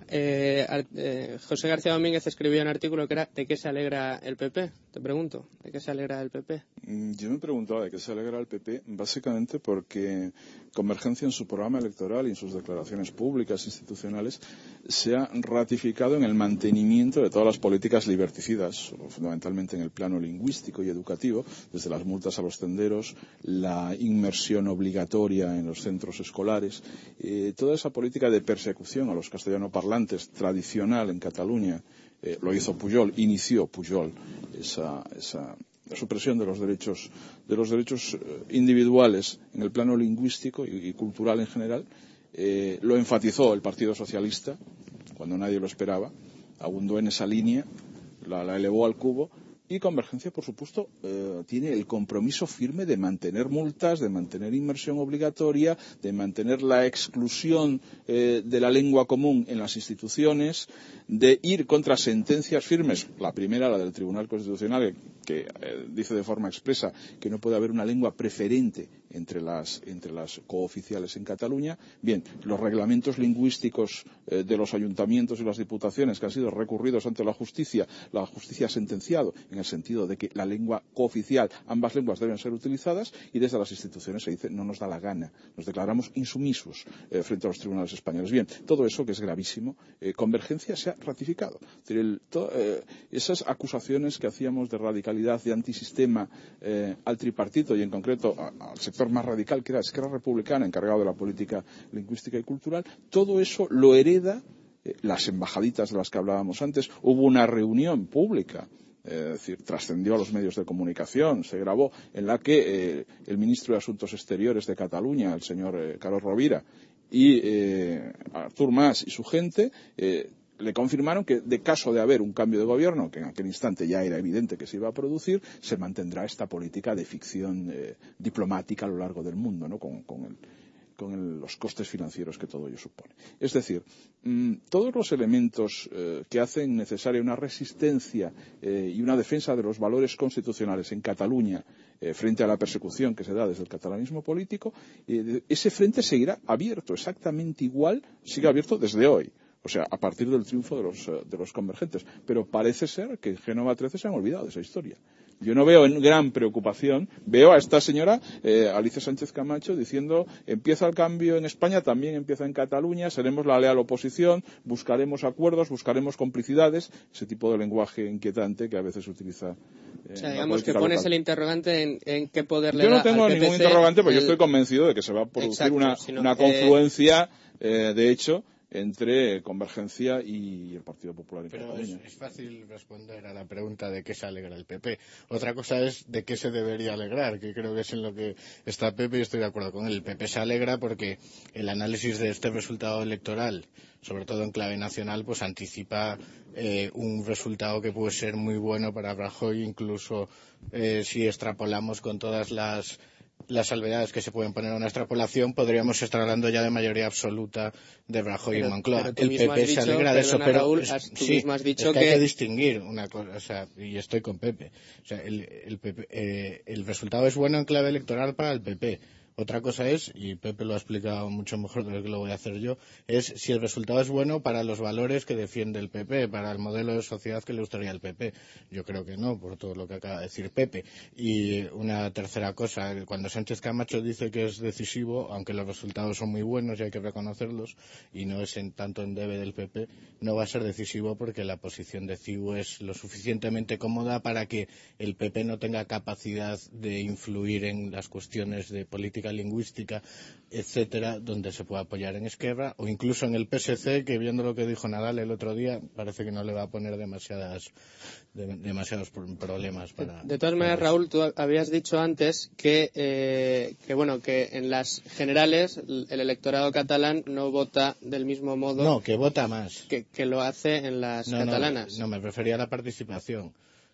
Eh, eh, José García Domínguez escribió un artículo que era ¿de qué se alegra el P P? Te pregunto, ¿de qué se alegra el P P? Yo me preguntaba de qué se alegra el P P, básicamente porque Convergencia en su programa electoral y en sus declaraciones públicas institucionales se ha ratificado en el mantenimiento de todas las políticas liberticidas, fundamentalmente en el plano lingüístico y educativo, desde las multas a los tenderos, la inmersión obligatoria en los centros escolares, eh, toda esa política de persecución a los castellanoparlantes tradicional en Cataluña. Eh, lo hizo Pujol, inició Pujol esa, esa supresión de los derechos, de los derechos individuales en el plano lingüístico y, y cultural en general. Eh, lo enfatizó el Partido Socialista cuando nadie lo esperaba, abundó en esa línea, la, la elevó al cubo. Y Convergencia, por supuesto, eh, tiene el compromiso firme de mantener multas, de mantener inmersión obligatoria, de mantener la exclusión eh, de la lengua común en las instituciones, de ir contra sentencias firmes. La primera, la del Tribunal Constitucional, que eh, dice de forma expresa que no puede haber una lengua preferente entre las, entre las cooficiales en Cataluña. Bien, los reglamentos lingüísticos eh, de los ayuntamientos y las diputaciones que han sido recurridos ante la justicia, la justicia ha sentenciado en el sentido de que la lengua cooficial, ambas lenguas deben ser utilizadas, y desde las instituciones se dice no nos da la gana, nos declaramos insumisos eh, frente a los tribunales españoles. Bien, todo eso que es gravísimo, eh, Convergencia se ha ratificado. Es decir, el, to, eh, esas acusaciones que hacíamos de radicalidad, de antisistema eh, al tripartito y en concreto a, al sector más radical que era Esquerra Republicana, encargado de la política lingüística y cultural, todo eso lo hereda eh, las embajaditas de las que hablábamos antes. Hubo una reunión pública, es decir, trascendió a los medios de comunicación, se grabó, en la que eh, el ministro de Asuntos Exteriores de Cataluña, el señor eh, Carlos Rovira, y eh, Artur Mas y su gente eh, le confirmaron que, de caso de haber un cambio de gobierno, que en aquel instante ya era evidente que se iba a producir, se mantendrá esta política de ficción eh, diplomática a lo largo del mundo, ¿no? con, con el con el, los costes financieros que todo ello supone. Es decir, mmm, todos los elementos eh, que hacen necesaria una resistencia eh, y una defensa de los valores constitucionales en Cataluña eh, frente a la persecución que se da desde el catalanismo político, eh, ese frente seguirá abierto, exactamente igual, sigue abierto desde hoy. O sea, a partir del triunfo de los, de los convergentes. Pero parece ser que en Génova trece se han olvidado de esa historia. Yo no veo en gran preocupación, veo a esta señora, eh, Alicia Sánchez Camacho, diciendo empieza el cambio en España, también empieza en Cataluña, seremos la leal oposición, buscaremos acuerdos, buscaremos complicidades, ese tipo de lenguaje inquietante que a veces utiliza. Eh, o sea, digamos que pones local. El interrogante en, en qué poder le da. Yo no tengo al ningún P P C interrogante, porque el... yo estoy convencido de que se va a producir Exacto, una, sino, una confluencia, eh... Eh, de hecho, entre Convergencia y el Partido Popular en Pero Cataluña. Es, es fácil responder a la pregunta de qué se alegra el P P. Otra cosa es de qué se debería alegrar, que creo que es en lo que está Pepe y estoy de acuerdo con él. El P P se alegra porque el análisis de este resultado electoral, sobre todo en clave nacional, pues anticipa eh, un resultado que puede ser muy bueno para Rajoy, incluso eh, si extrapolamos con todas las las salvedades que se pueden poner a una extrapolación, podríamos estar hablando ya de mayoría absoluta de Rajoy pero, y Moncloa. El P P se alegra de eso, pero Raúl, es, tú sí, mismo has dicho es que, que hay que distinguir una cosa, o sea, y estoy con Pepe. O sea, el, el, P P, eh, el resultado es bueno en clave electoral para el P P. Otra cosa es, y Pepe lo ha explicado mucho mejor de lo que lo voy a hacer yo, es si el resultado es bueno para los valores que defiende el P P, para el modelo de sociedad que le gustaría al P P. Yo creo que no, por todo lo que acaba de decir Pepe. Y una tercera cosa, cuando Sánchez Camacho dice que es decisivo, aunque los resultados son muy buenos y hay que reconocerlos, y no es en tanto en debe del P P, no va a ser decisivo porque la posición de C I U es lo suficientemente cómoda para que el P P no tenga capacidad de influir en las cuestiones de política lingüística, etcétera, donde se pueda apoyar en Esquerra o incluso en el P S C, que viendo lo que dijo Nadal el otro día, parece que no le va a poner demasiadas de, demasiados problemas para. De, de todas maneras, Raúl, tú habías dicho antes que eh, que bueno que en las generales el electorado catalán no vota del mismo modo. No, que vota más. Que, que lo hace en las no, catalanas. No, no, me refería a la participación.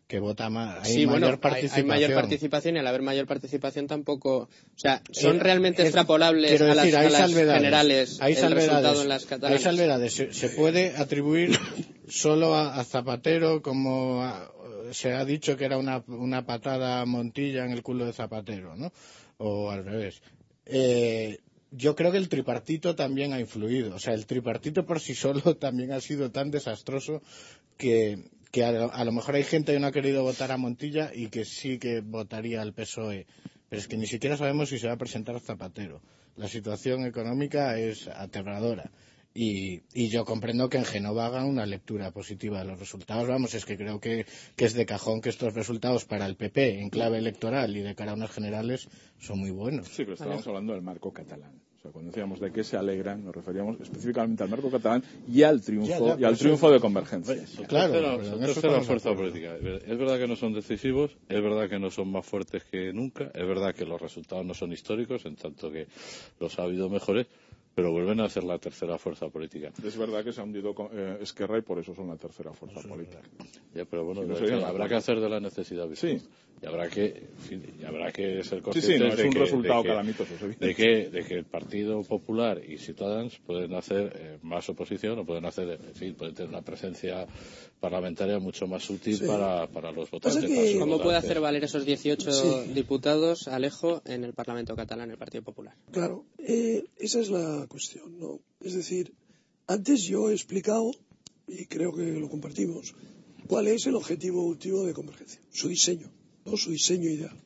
que vota más. Hay sí, mayor bueno, participación. Hay, hay mayor participación y al haber mayor participación tampoco. O sea, ¿son eh, realmente es, extrapolables a las, decir, a las hay generales el salvedades, resultado en las catalanas? Hay salvedades. Se, se puede atribuir solo a, a Zapatero, como a, se ha dicho que era una, una patada a Montilla en el culo de Zapatero, ¿no? O al revés. Eh, yo creo que el tripartito también ha influido. O sea, el tripartito por sí solo también ha sido tan desastroso que, que a, a lo mejor hay gente que no ha querido votar a Montilla y que sí que votaría al P S O E. Pero es que ni siquiera sabemos si se va a presentar Zapatero. La situación económica es aterradora. Y, y yo comprendo que en Génova hagan una lectura positiva de los resultados. Vamos, es que creo que, que es de cajón que estos resultados para el P P en clave electoral y de cara a unas generales son muy buenos. Sí, pero estábamos hablando del marco catalán. O sea, cuando decíamos de qué se alegran, nos referíamos específicamente al marco catalán y al triunfo, ya, ya, y al triunfo de Convergencia. Pues, claro, tercera, tercera fuerza política. Es verdad que no son decisivos, es verdad que no son más fuertes que nunca, es verdad que los resultados no son históricos, en tanto que los ha habido mejores, pero vuelven a ser la tercera fuerza política. Es verdad que se ha hundido eh, Esquerra y por eso son la tercera fuerza sí, política. Ya, pero bueno, sí, no habrá que hacer de la necesidad virtud. Sí. Y habrá que, en fin, y habrá que ser conscientes sí, sí, no, es de, un que, resultado de, que, calamitoso, de, que, de que el Partido Popular y Ciudadanos pueden hacer eh, más oposición o pueden hacer, en fin, pueden tener una presencia parlamentaria mucho más útil sí. para, para los votantes. Que, ¿Cómo puede hacer valer esos dieciocho sí. diputados, Alejo, en el Parlamento catalán, el Partido Popular? Claro, eh, esa es la cuestión, ¿no? Es decir, antes yo he explicado, y creo que lo compartimos, cuál es el objetivo último de Convergencia, su diseño, ¿no? Su diseño ideal.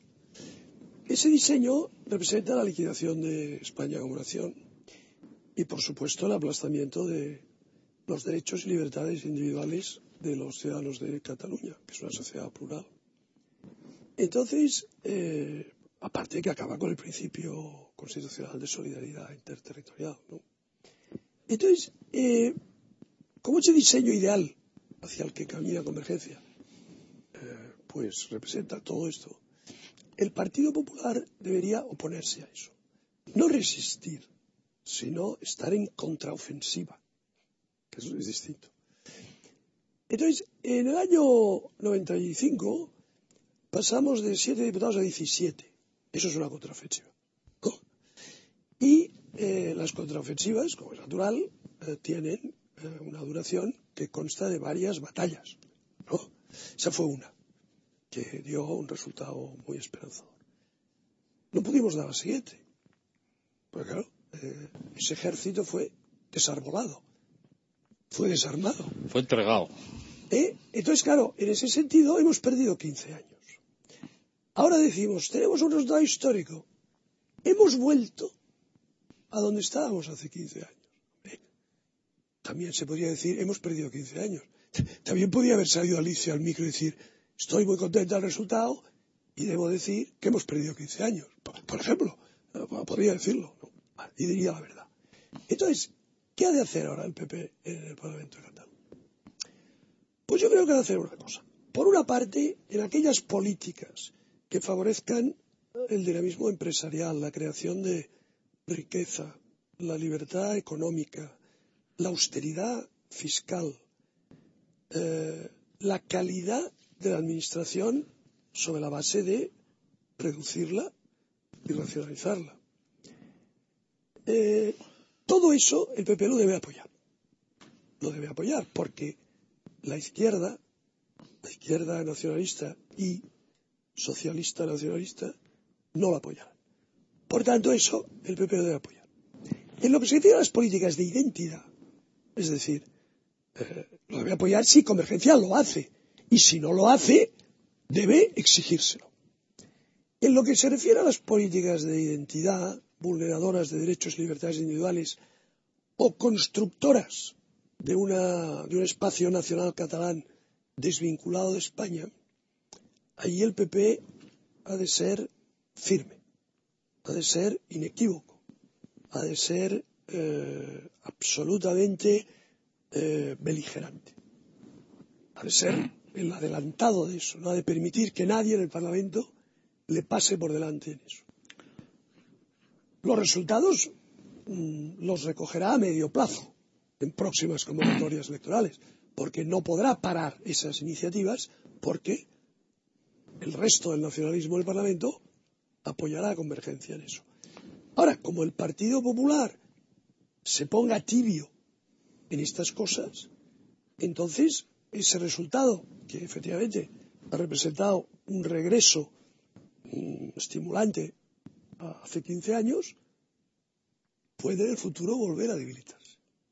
Ese diseño representa la liquidación de España como nación y, por supuesto, el aplastamiento de los derechos y libertades individuales de los ciudadanos de Cataluña, que es una sociedad plural. Entonces, eh, aparte que acaba con el principio constitucional de solidaridad interterritorial, ¿no? Entonces, eh, como ese diseño ideal hacia el que camina Convergencia, eh, pues representa todo esto, el Partido Popular debería oponerse a eso. No resistir, sino estar en contraofensiva, que eso es distinto. Entonces, en el año noventa y cinco pasamos de siete diputados a diecisiete. Eso es una contraofensiva. ¿No? Y eh, las contraofensivas, como es natural, eh, tienen eh, una duración que consta de varias batallas, ¿no? Esa fue una, que dio un resultado muy esperanzador. No pudimos dar la siguiente, porque claro, eh, ese ejército fue desarbolado, fue desarmado. Fue entregado. ¿Eh? Entonces, claro, en ese sentido hemos perdido quince años. Ahora decimos, tenemos un resultado histórico. Hemos vuelto a donde estábamos hace quince años. ¿Eh? También se podría decir, hemos perdido quince años. También podría haber salido Alicia al micro y decir, estoy muy contenta del resultado y debo decir que hemos perdido quince años. Por, por ejemplo, podría decirlo, ¿no? Y diría la verdad. Entonces, ¿qué ha de hacer ahora el P P en el Parlamento de Cataluña? Pues yo creo que ha de hacer una cosa. Por una parte, en aquellas políticas que favorezcan el dinamismo empresarial, la creación de riqueza, la libertad económica, la austeridad fiscal, eh, la calidad de la administración sobre la base de reducirla y racionalizarla. Eh, todo eso el P P lo debe apoyar. Lo debe apoyar porque la izquierda, la izquierda nacionalista y socialista nacionalista no lo apoyarán. Por tanto, eso el P P lo debe apoyar. En lo que se refiere a las políticas de identidad, es decir, eh, lo debe apoyar si Convergencia lo hace, y si no lo hace, debe exigírselo. En lo que se refiere a las políticas de identidad, vulneradoras de derechos y libertades individuales, o constructoras de, una, de un espacio nacional catalán desvinculado de España, ahí el P P ha de ser firme, ha de ser inequívoco, ha de ser eh, absolutamente eh, beligerante, ha de ser el adelantado de eso, no ha de permitir que nadie en el Parlamento le pase por delante en eso. Los resultados mmm, los recogerá a medio plazo en próximas convocatorias electorales, porque no podrá parar esas iniciativas porque el resto del nacionalismo del Parlamento apoyará a Convergencia en eso. Ahora, como el Partido Popular se ponga tibio en estas cosas, entonces ese resultado, que efectivamente ha representado un regreso um, estimulante a hace quince años, puede en el futuro volver a debilitarse.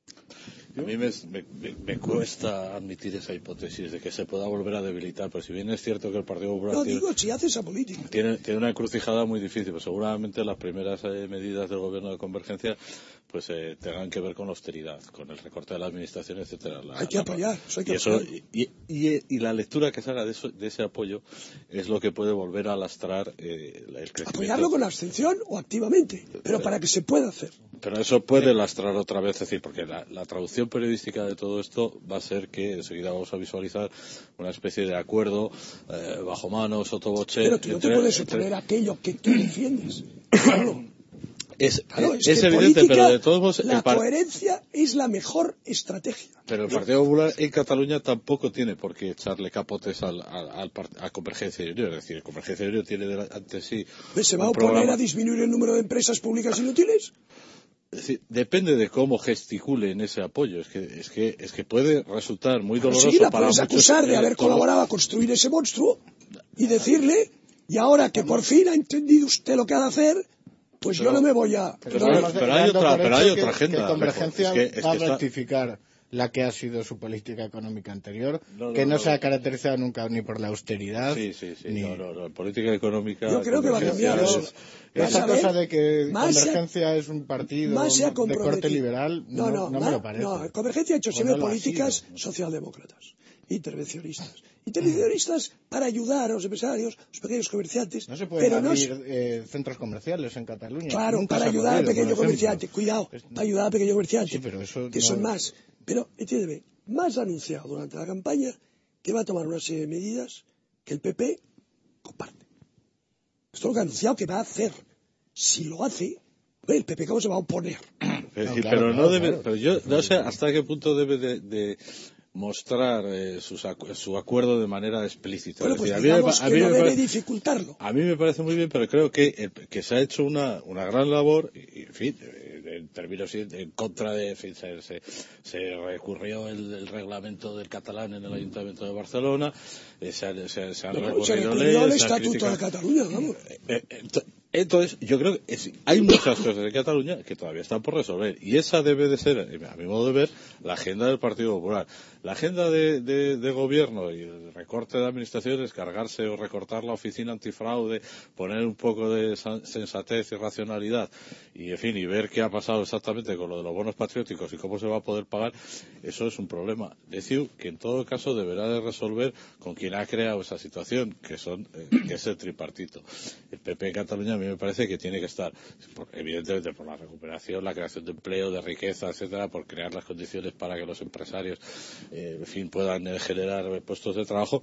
A mí me, me, me cuesta admitir esa hipótesis de que se pueda volver a debilitar, pero si bien es cierto que el Partido Popular no, tiene, digo, si hace esa política. Tiene, tiene una encrucijada muy difícil, pues seguramente las primeras eh, medidas del gobierno de Convergencia pues eh, tengan que ver con la austeridad, con el recorte de la administración, etcétera. La, hay que la, apoyar, eso hay que y, eso, apoyar. Y, y, y la lectura que se haga de, eso, de ese apoyo es lo que puede volver a lastrar eh, el crecimiento. Apoyarlo con abstención o activamente, pero para que se pueda hacer. Pero eso puede lastrar otra vez, es decir, porque la, la traducción periodística de todo esto va a ser que enseguida vamos a visualizar una especie de acuerdo eh, bajo mano, sotoboche. Pero tú no entre, te puedes entre... oponer a aquello que tú defiendes. Claro. Es, claro, es, es que evidente, política, pero de todos modos... la el par... coherencia es la mejor estrategia. Pero el Partido Popular en Cataluña tampoco tiene por qué echarle capotes al, al, al a Convergencia y Unió. Es decir, Convergencia y Unió tiene ante sí... ¿Se va a oponer programa... a disminuir el número de empresas públicas inútiles? Es decir, depende de cómo gesticule en ese apoyo. Es que, es que, es que puede resultar muy doloroso sí, la para puedes muchos... acusar de haber eh, como... colaborado a construir ese monstruo y decirle, y ahora que por fin ha entendido usted lo que ha de hacer... Pues pero, yo no me voy a... Pero, pero, pero hay otra, pero hay otra que, agenda. Que Convergencia es que, es va a que está... rectificar la que ha sido su política económica anterior, no, no, que no, no se ha no. caracterizado nunca ni por la austeridad. Sí, sí, sí. Ni... No, no, no. Política económica... Yo creo que va a cambiar eso. Esa cosa de que Convergencia ha, es un partido de corte liberal, no, no, no ma, me lo parece. No, Convergencia ha hecho siempre no políticas socialdemócratas, intervencionistas. Intervencionistas para ayudar a los empresarios, los pequeños comerciantes. No se pueden pero abrir no es... eh, centros comerciales en Cataluña. Claro, Nunca para se ayudar al pequeño comerciante. Cuidado, es... para ayudar al pequeño comerciante. Sí, pero eso que no... son más. Pero, entiéndeme, más ha anunciado durante la campaña que va a tomar una serie de medidas que el P P comparte. Esto es lo que ha anunciado que va a hacer. Si lo hace, el P P ¿cómo se va a oponer? Es decir, no, claro, pero no claro, debe, claro. pero yo no sé hasta qué punto debe de, de mostrar eh, sus acu su acuerdo de manera explícita. Bueno, es pues decir, digamos a mí me, a mí que no me debe parece, dificultarlo. A mí me parece muy bien, pero creo que, el, que se ha hecho una, una gran labor, y, en fin, en términos en contra de, en fin, se, se, se recurrió el, el reglamento del catalán en el Ayuntamiento de Barcelona, eh, se, se, se han no, recurrido se recurrió leyes, al se Estatuto de Cataluña, vamos. Eh, eh, Entonces, yo creo que es, hay muchas cosas en Cataluña que todavía están por resolver. Y esa debe de ser, a mi modo de ver, la agenda del Partido Popular. La agenda de, de, de gobierno y el recorte de administraciones, cargarse o recortar la oficina antifraude, poner un poco de sensatez y racionalidad, y en fin, y ver qué ha pasado exactamente con lo de los bonos patrióticos y cómo se va a poder pagar, eso es un problema. Decir que en todo caso deberá de resolver con quien ha creado esa situación, que son eh, que es el tripartito. El P P en Cataluña a mí me parece que tiene que estar, por, evidentemente por la recuperación, la creación de empleo, de riqueza, etcétera, por crear las condiciones para que los empresarios, eh, en fin, puedan eh, generar puestos de trabajo,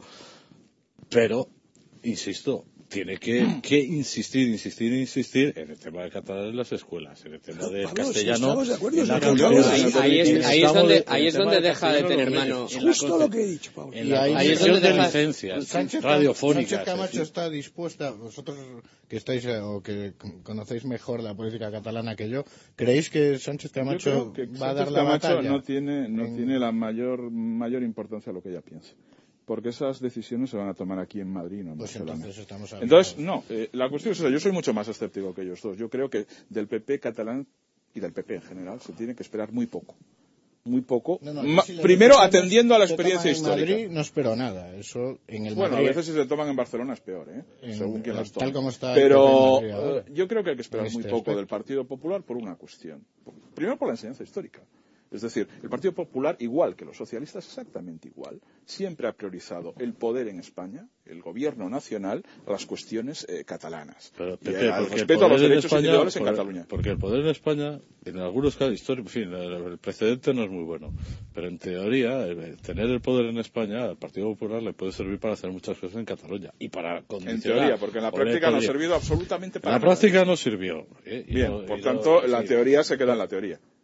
pero, insisto, tiene que, que insistir, insistir, insistir en el tema del catalán en las escuelas, en el tema del Pablo, castellano. Si de acuerdo, en la si cultura, ahí, ahí es, ahí es donde, ahí es donde de deja de tener mano. Es justo lo que he dicho, Pablo. En la ahí, ahí es donde de deja... licencias Sánchez, radiofónicas. Sánchez Camacho es decir, está dispuesta, vosotros que estáis eh, o que conocéis mejor la política catalana que yo, ¿creéis que Sánchez Camacho que va a dar Sánchez la Camacho batalla? no tiene, no en... tiene la mayor, mayor importancia a lo que ella piensa. Porque esas decisiones se van a tomar aquí en Madrid, no en Pues Barcelona. entonces estamos hablando... Entonces, no, eh, la cuestión es esa. Yo soy mucho más escéptico que ellos dos. Yo creo que del P P catalán y del P P en general se tiene que esperar muy poco. Muy poco. No, no, Ma si primero atendiendo a la experiencia en histórica. Madrid no espero nada. Eso en el Bueno, Madrid... a veces si se toman en Barcelona es peor, ¿eh? En, según quien las tome. tal como está Pero el P P en Madrid ahora, yo creo que hay que esperar en muy este poco aspecto. del Partido Popular por una cuestión. Primero por la enseñanza histórica. Es decir, el Partido Popular, igual que los socialistas, exactamente igual, siempre ha priorizado el poder en España, el gobierno nacional, a las cuestiones eh, catalanas. Pero, y Pepe, al respeto a los derechos España, individuales en por, Cataluña. Porque el poder en España, en algunos casos históricos, en fin, el precedente no es muy bueno. Pero en teoría, el, tener el poder en España al Partido Popular le puede servir para hacer muchas cosas en Cataluña. Y para condicionar. En teoría, porque en la práctica no ha servido absolutamente para nada. En la práctica no sirvió. ¿eh? Bien, yo, por yo, tanto, sí, la teoría se queda en la teoría.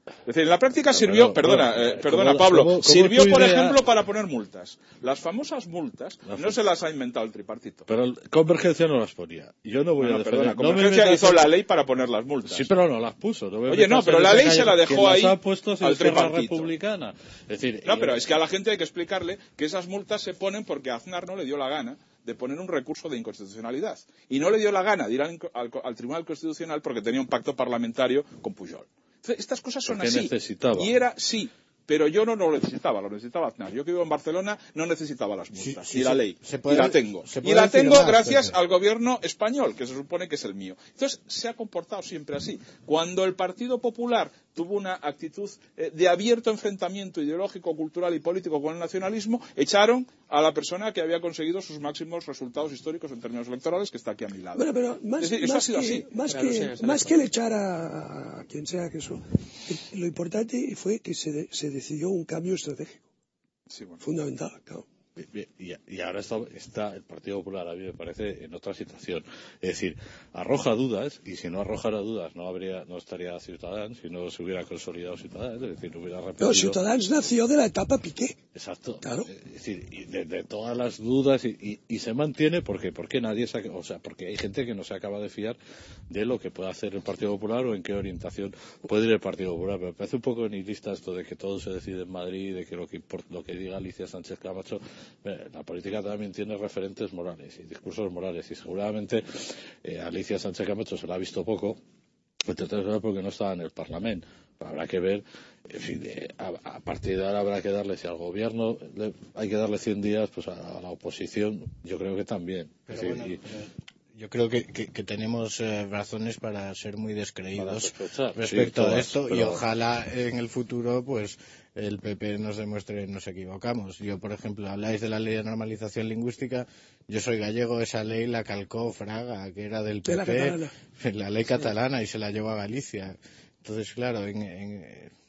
Es decir, en la práctica sirvió, no, perdona, no, eh, perdona Pablo, ¿cómo, cómo sirvió, por idea... ejemplo, para poner multas. Las famosas multas las no se las ha inventado el tripartito. Pero el Convergencia no las ponía. Yo no voy bueno, a defender. Perdona, Convergencia no hizo hacer... la ley para poner las multas. Sí, pero no las puso. No Oye, no, pero la ley se la dejó ahí ha puesto al tripartito. Republicana. Es decir, no, pero es que a la gente hay que explicarle que esas multas se ponen porque a Aznar no le dio la gana de poner un recurso de inconstitucionalidad. Y no le dio la gana de ir al, al, al Tribunal Constitucional porque tenía un pacto parlamentario con Pujol. Estas cosas son así. Necesitaba. Y era, sí, pero yo no lo necesitaba, lo necesitaba Aznar. Yo que vivo en Barcelona no necesitaba las multas, sí, sí, y la ley, se puede, y la tengo. Y la tengo más, gracias pero... al gobierno español, que se supone que es el mío. Entonces, se ha comportado siempre así. Cuando el Partido Popular tuvo una actitud eh, de abierto enfrentamiento ideológico, cultural y político con el nacionalismo, echaron a la persona que había conseguido sus máximos resultados históricos en términos electorales, que está aquí a mi lado. Bueno, pero más, es decir, más, eso ha sido que, así. Más, que, más que el echar a, a quien sea que eso, lo importante fue que se, de, se decidió un cambio estratégico. Sí, bueno. Fundamental, claro. Y, y ahora está, está el Partido Popular, a mí me parece, en otra situación. Es decir, arroja dudas, y si no arrojara dudas no habría, no estaría Ciutadans, si no se hubiera consolidado Ciutadans, es decir, no hubiera repetido... No, Ciutadans nació de la etapa Piqué. Exacto. Claro. Es decir, y de, de todas las dudas, y, y, y se mantiene porque, porque nadie se, o sea, porque hay gente que no se acaba de fiar de lo que puede hacer el Partido Popular o en qué orientación puede ir el Partido Popular. Pero me parece un poco nihilista esto de que todo se decide en Madrid, de que lo que, importa, lo que diga Alicia Sánchez Camacho. La política también tiene referentes morales y discursos morales, y seguramente eh, Alicia Sánchez Camacho se la ha visto poco, entre otras cosas porque no estaba en el Parlamento. Habrá que ver, en fin, eh, a, a partir de ahora habrá que darle, si al gobierno le, hay que darle cien días, pues a, a la oposición yo creo que también. Pero es decir, bueno, y, pero... Yo creo que, que, que tenemos eh, razones para ser muy descreídos respecto sí, todas, a esto pero... y ojalá en el futuro pues el P P nos demuestre nos equivocamos. Yo, por ejemplo, habláis de la ley de normalización lingüística. Yo soy gallego, esa ley la calcó Fraga, que era del P P, de la, la ley catalana, y se la llevó a Galicia. Entonces, claro, en, en,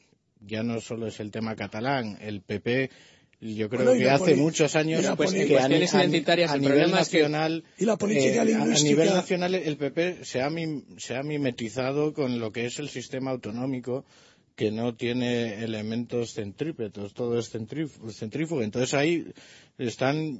ya no solo es el tema catalán, el P P... Yo creo bueno, que hace muchos años pues, que a, identitarias, a, a nivel nacional que... y la política eh, lingüística... a nivel nacional el P P se ha, mim, se ha mimetizado con lo que es el sistema autonómico, que no tiene elementos centrípetos, todo es centrífugo. Entonces ahí están,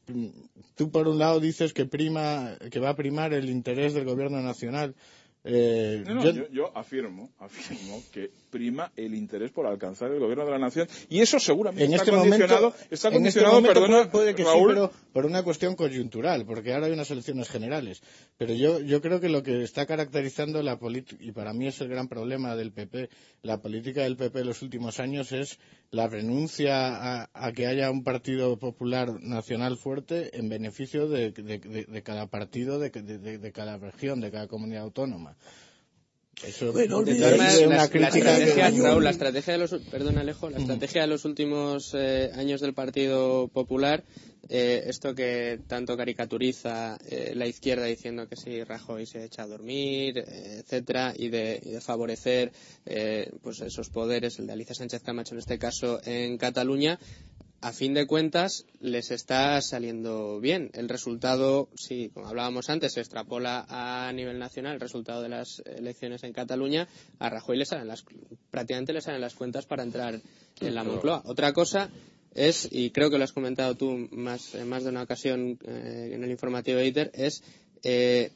tú por un lado dices que prima, que va a primar el interés del gobierno nacional. Eh, no, no, yo... Yo, yo afirmo, afirmo que prima el interés por alcanzar el gobierno de la nación, y eso seguramente en está este condicionado, momento, está en condicionado, este perdona, puede, puede que Raúl, sí, pero por una cuestión coyuntural, porque ahora hay unas elecciones generales. Pero yo, yo creo que lo que está caracterizando la política, y para mí es el gran problema del P P, la política del P P en los últimos años, es la renuncia a, a que haya un partido popular nacional fuerte en beneficio de, de, de, de cada partido, de, de, de cada región, de cada comunidad autónoma. Eso bueno, de todas maneras, la, la estrategia, que... Raúl, la estrategia de los, perdón Alejo, la estrategia de los últimos eh, años del Partido Popular, eh, esto que tanto caricaturiza eh, la izquierda diciendo que si Rajoy se echa a dormir, eh, etcétera, y de, y de favorecer eh, pues esos poderes, el de Alicia Sánchez Camacho en este caso en Cataluña, a fin de cuentas les está saliendo bien. El resultado, sí, como hablábamos antes, se extrapola a nivel nacional el resultado de las elecciones en Cataluña. A Rajoy le salen las, prácticamente le salen las cuentas para entrar en la Moncloa. Otra cosa es, y creo que lo has comentado tú más, en más de una ocasión eh, en el informativo de ITER, es, eh,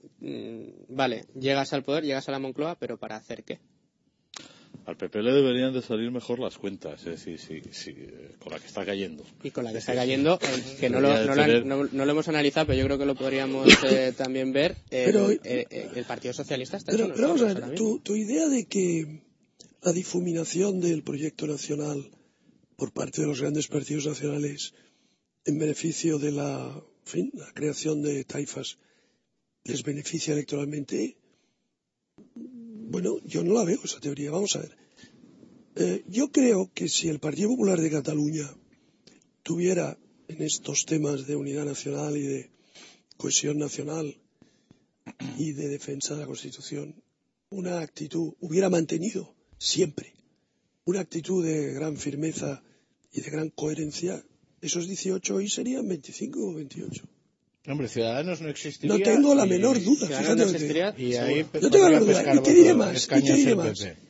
vale, llegas al poder, llegas a la Moncloa, pero ¿para hacer qué? Al P P le deberían de salir mejor las cuentas, es decir, sí, sí, con la que está cayendo. Y con la que está cayendo, que no lo, no, lo, no, no lo hemos analizado, pero yo creo que lo podríamos eh, también ver. El, pero, el, el, el Partido Socialista está pero, hecho pero vamos a ver, tu, tu idea de que la difuminación del proyecto nacional por parte de los grandes partidos nacionales en beneficio de la, en fin, la creación de taifas les beneficia electoralmente... Bueno, yo no la veo esa teoría. Vamos a ver. Eh, yo creo que si el Partido Popular de Cataluña tuviera en estos temas de unidad nacional y de cohesión nacional y de defensa de la Constitución una actitud, hubiera mantenido siempre una actitud de gran firmeza y de gran coherencia, esos dieciocho hoy serían veinticinco o veintiocho. Hombre, Ciudadanos no existiría. No tengo la menor duda. Fíjate, no existiría. Y ahí no tengo la menor duda. Y te diré más. Y te diré más.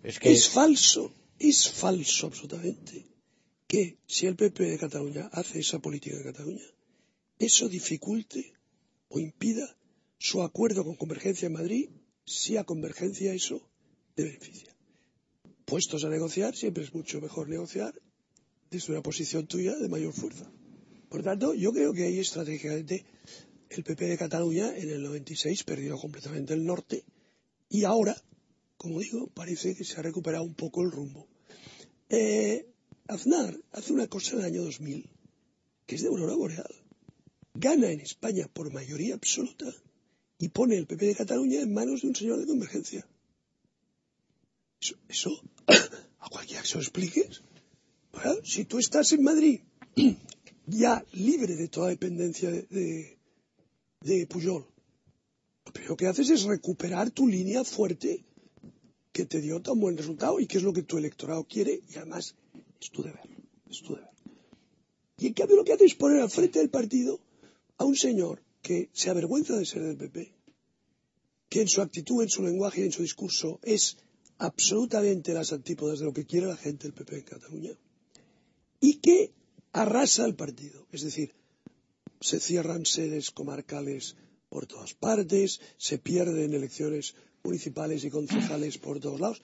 Es que es falso, es falso absolutamente que si el P P de Cataluña hace esa política de Cataluña, eso dificulte o impida su acuerdo con Convergencia en Madrid, si a Convergencia eso le beneficia. Puestos a negociar, siempre es mucho mejor negociar desde una posición tuya de mayor fuerza. Por tanto, yo creo que ahí estratégicamente el P P de Cataluña en el noventa y seis perdió completamente el norte y ahora, como digo, parece que se ha recuperado un poco el rumbo. Eh, Aznar hace una cosa en el año dos mil que es de aurora boreal. Gana en España por mayoría absoluta y pone el P P de Cataluña en manos de un señor de Convergencia. Eso, eso a cualquiera que se lo expliques. Bueno, si tú estás en Madrid ya libre de toda dependencia de, de, de Pujol, lo primero que haces es recuperar tu línea fuerte que te dio tan buen resultado y que es lo que tu electorado quiere y además es tu deber, es tu deber. Y en cambio lo que haces es poner al frente del partido a un señor que se avergüenza de ser del P P, que en su actitud, en su lenguaje y en su discurso es absolutamente las antípodas de lo que quiere la gente del P P en Cataluña, y que arrasa el partido. Es decir, se cierran sedes comarcales por todas partes, se pierden elecciones municipales y concejales por todos lados.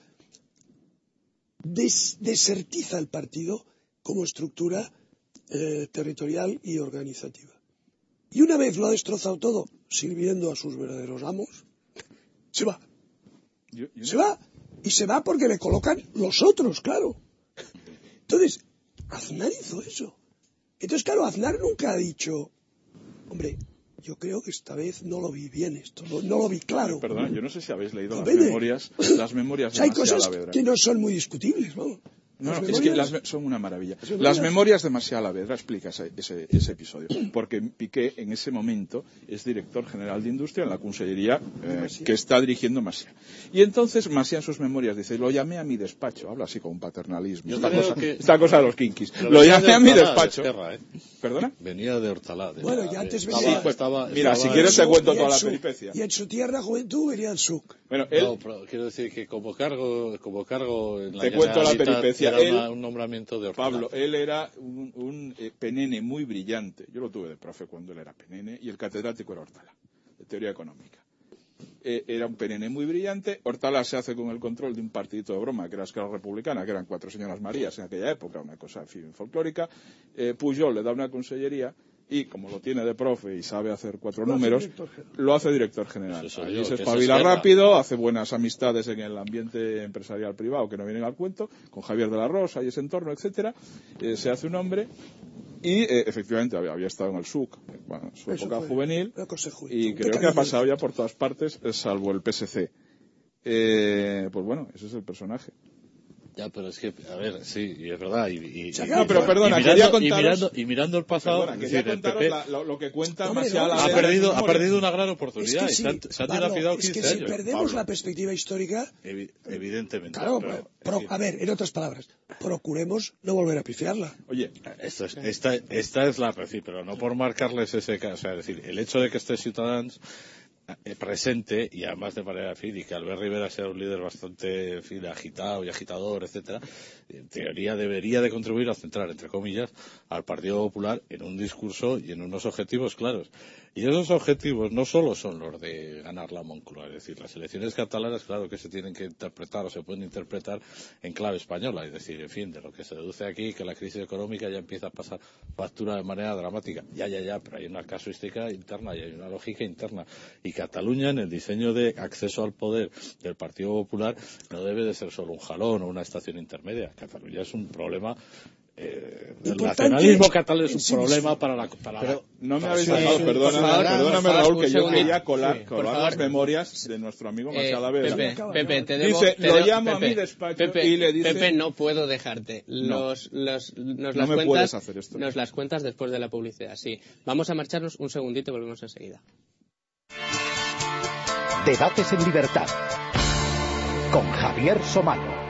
Des- desertiza el partido como estructura eh, territorial y organizativa. Y una vez lo ha destrozado todo, sirviendo a sus verdaderos amos, se va. Yo, yo Se no... va. Y se va porque le colocan los otros, claro. Entonces, Aznar hizo eso. Entonces, claro, Aznar nunca ha dicho, hombre, yo creo que esta vez no lo vi bien esto, no, no lo vi claro. Perdona, yo no sé si habéis leído las Comprende. memorias, las memorias O de sea, hay Macià cosas Alavedra. que no son muy discutibles, vamos. No, Las no, es memorias- que las me- son una maravilla. Las Las memorias- memorias de Macià Alavedra explica ese, ese, ese episodio, porque Piqué en ese momento es director general de Industria en la Consellería eh, que está dirigiendo Macià. Y entonces Macià en sus memorias dice, lo llamé a mi despacho, habla así con un paternalismo, Yo esta creo cosa, que- esta cosa de los kinkis, Pero lo venía llamé de a mi Hortalá, despacho. de Esquerra, ¿eh? ¿Perdona? Venía de Hortalá. de- Bueno, ya de- antes estaba- venía- estaba- Mira, estaba- si quieres te cuento y en toda la su- peripecia. Y en su tierna juventud venía el S U C. Bueno, él, No, pero quiero decir que como cargo, como cargo en la Te cuento la Generalitat peripecia. era Él- una- un nombramiento de Hortalá. Pablo, él era un, un eh, penene muy brillante. Yo lo tuve de profe cuando él era penene y el catedrático era Hortalá, de teoría económica. Eh, era un penene muy brillante. Hortalá se hace con el control de un partidito de broma, que era Esquerra Republicana, que eran cuatro señoras Marías en aquella época, una cosa en fin, folclórica. Eh, Pujol le da una consellería y, como lo tiene de profe y sabe hacer cuatro Lo hace números, director general. lo hace director general. Pues eso Allí digo, se que es espabila Esquerra. rápido, hace buenas amistades en el ambiente empresarial privado, que no vienen al cuento, con Javier de la Rosa y ese entorno, etcétera. Eh, se hace un hombre y, eh, efectivamente, había, había estado en el S U C, bueno, en su Eso época fue juvenil, una cosa juvenil. y Un creo que ha pecadillo. pasado ya por todas partes, eh, salvo el P S C. Eh, pues bueno, ese es el personaje. Ya, pero es que, a ver, sí, y es verdad. Y, y- O sea, y- claro, No, pero por- perdona, y quería mirando, y, contaros- mirando, y mirando el pasado, Perdona, es quería decir, el contaros P P la- lo, lo que cuenta Hombre, Macià no, Alavedra ha en sus perdido, ha memorias. perdido una gran Es oportunidad que y si, se han, se han Pablo, dilapidado es que quince si años. perdemos Pablo. la perspectiva histórica, Evi- evidentemente. claro, pero, pro- en fin, a ver, en otras palabras, procuremos no volver a pifiarla. Oye, esto es- esta, esta es la, sí, pero no por marcarles ese caso. O sea, es decir, el hecho de que esté Ciutadans eh, presente y además de manera en fin, y que Albert Rivera sea un líder bastante en fin, agitado y agitador, etcétera, en teoría debería de contribuir a centrar, entre comillas, al Partido Popular en un discurso y en unos objetivos claros. Y esos objetivos no solo son los de ganar la Moncloa, es decir, las elecciones catalanas, claro que se tienen que interpretar o se pueden interpretar en clave española, es decir, en fin, de lo que se deduce aquí, que la crisis económica ya empieza a pasar factura de manera dramática. Ya, ya, ya, pero hay una casuística interna y hay una lógica interna. Y Cataluña, en el diseño de acceso al poder del Partido Popular, no debe de ser solo un jalón o una estación intermedia. Cataluña es un problema. Eh, el Importante nacionalismo catalán es en un sí problema mismo. para la. Para pero la- no me para habéis la- dejado, Sí, perdona, por favor, perdóname por favor, Raúl, un que yo segundito. quería colar, Sí, colar por las favor. memorias de nuestro amigo Eh, Macià Alavedra. Pepe, Acaba, Pepe, acaba. te debo, Dice, te lo debo- llamo a Pepe, mi despacho Pepe, y le dice- Pepe, no puedo dejarte. No. Los, los, nos No las me cuentas, puedes hacer esto. Nos las cuentas después de la publicidad, sí. Vamos a marcharnos un segundito y volvemos enseguida. Debates en libertad con Javier Somano.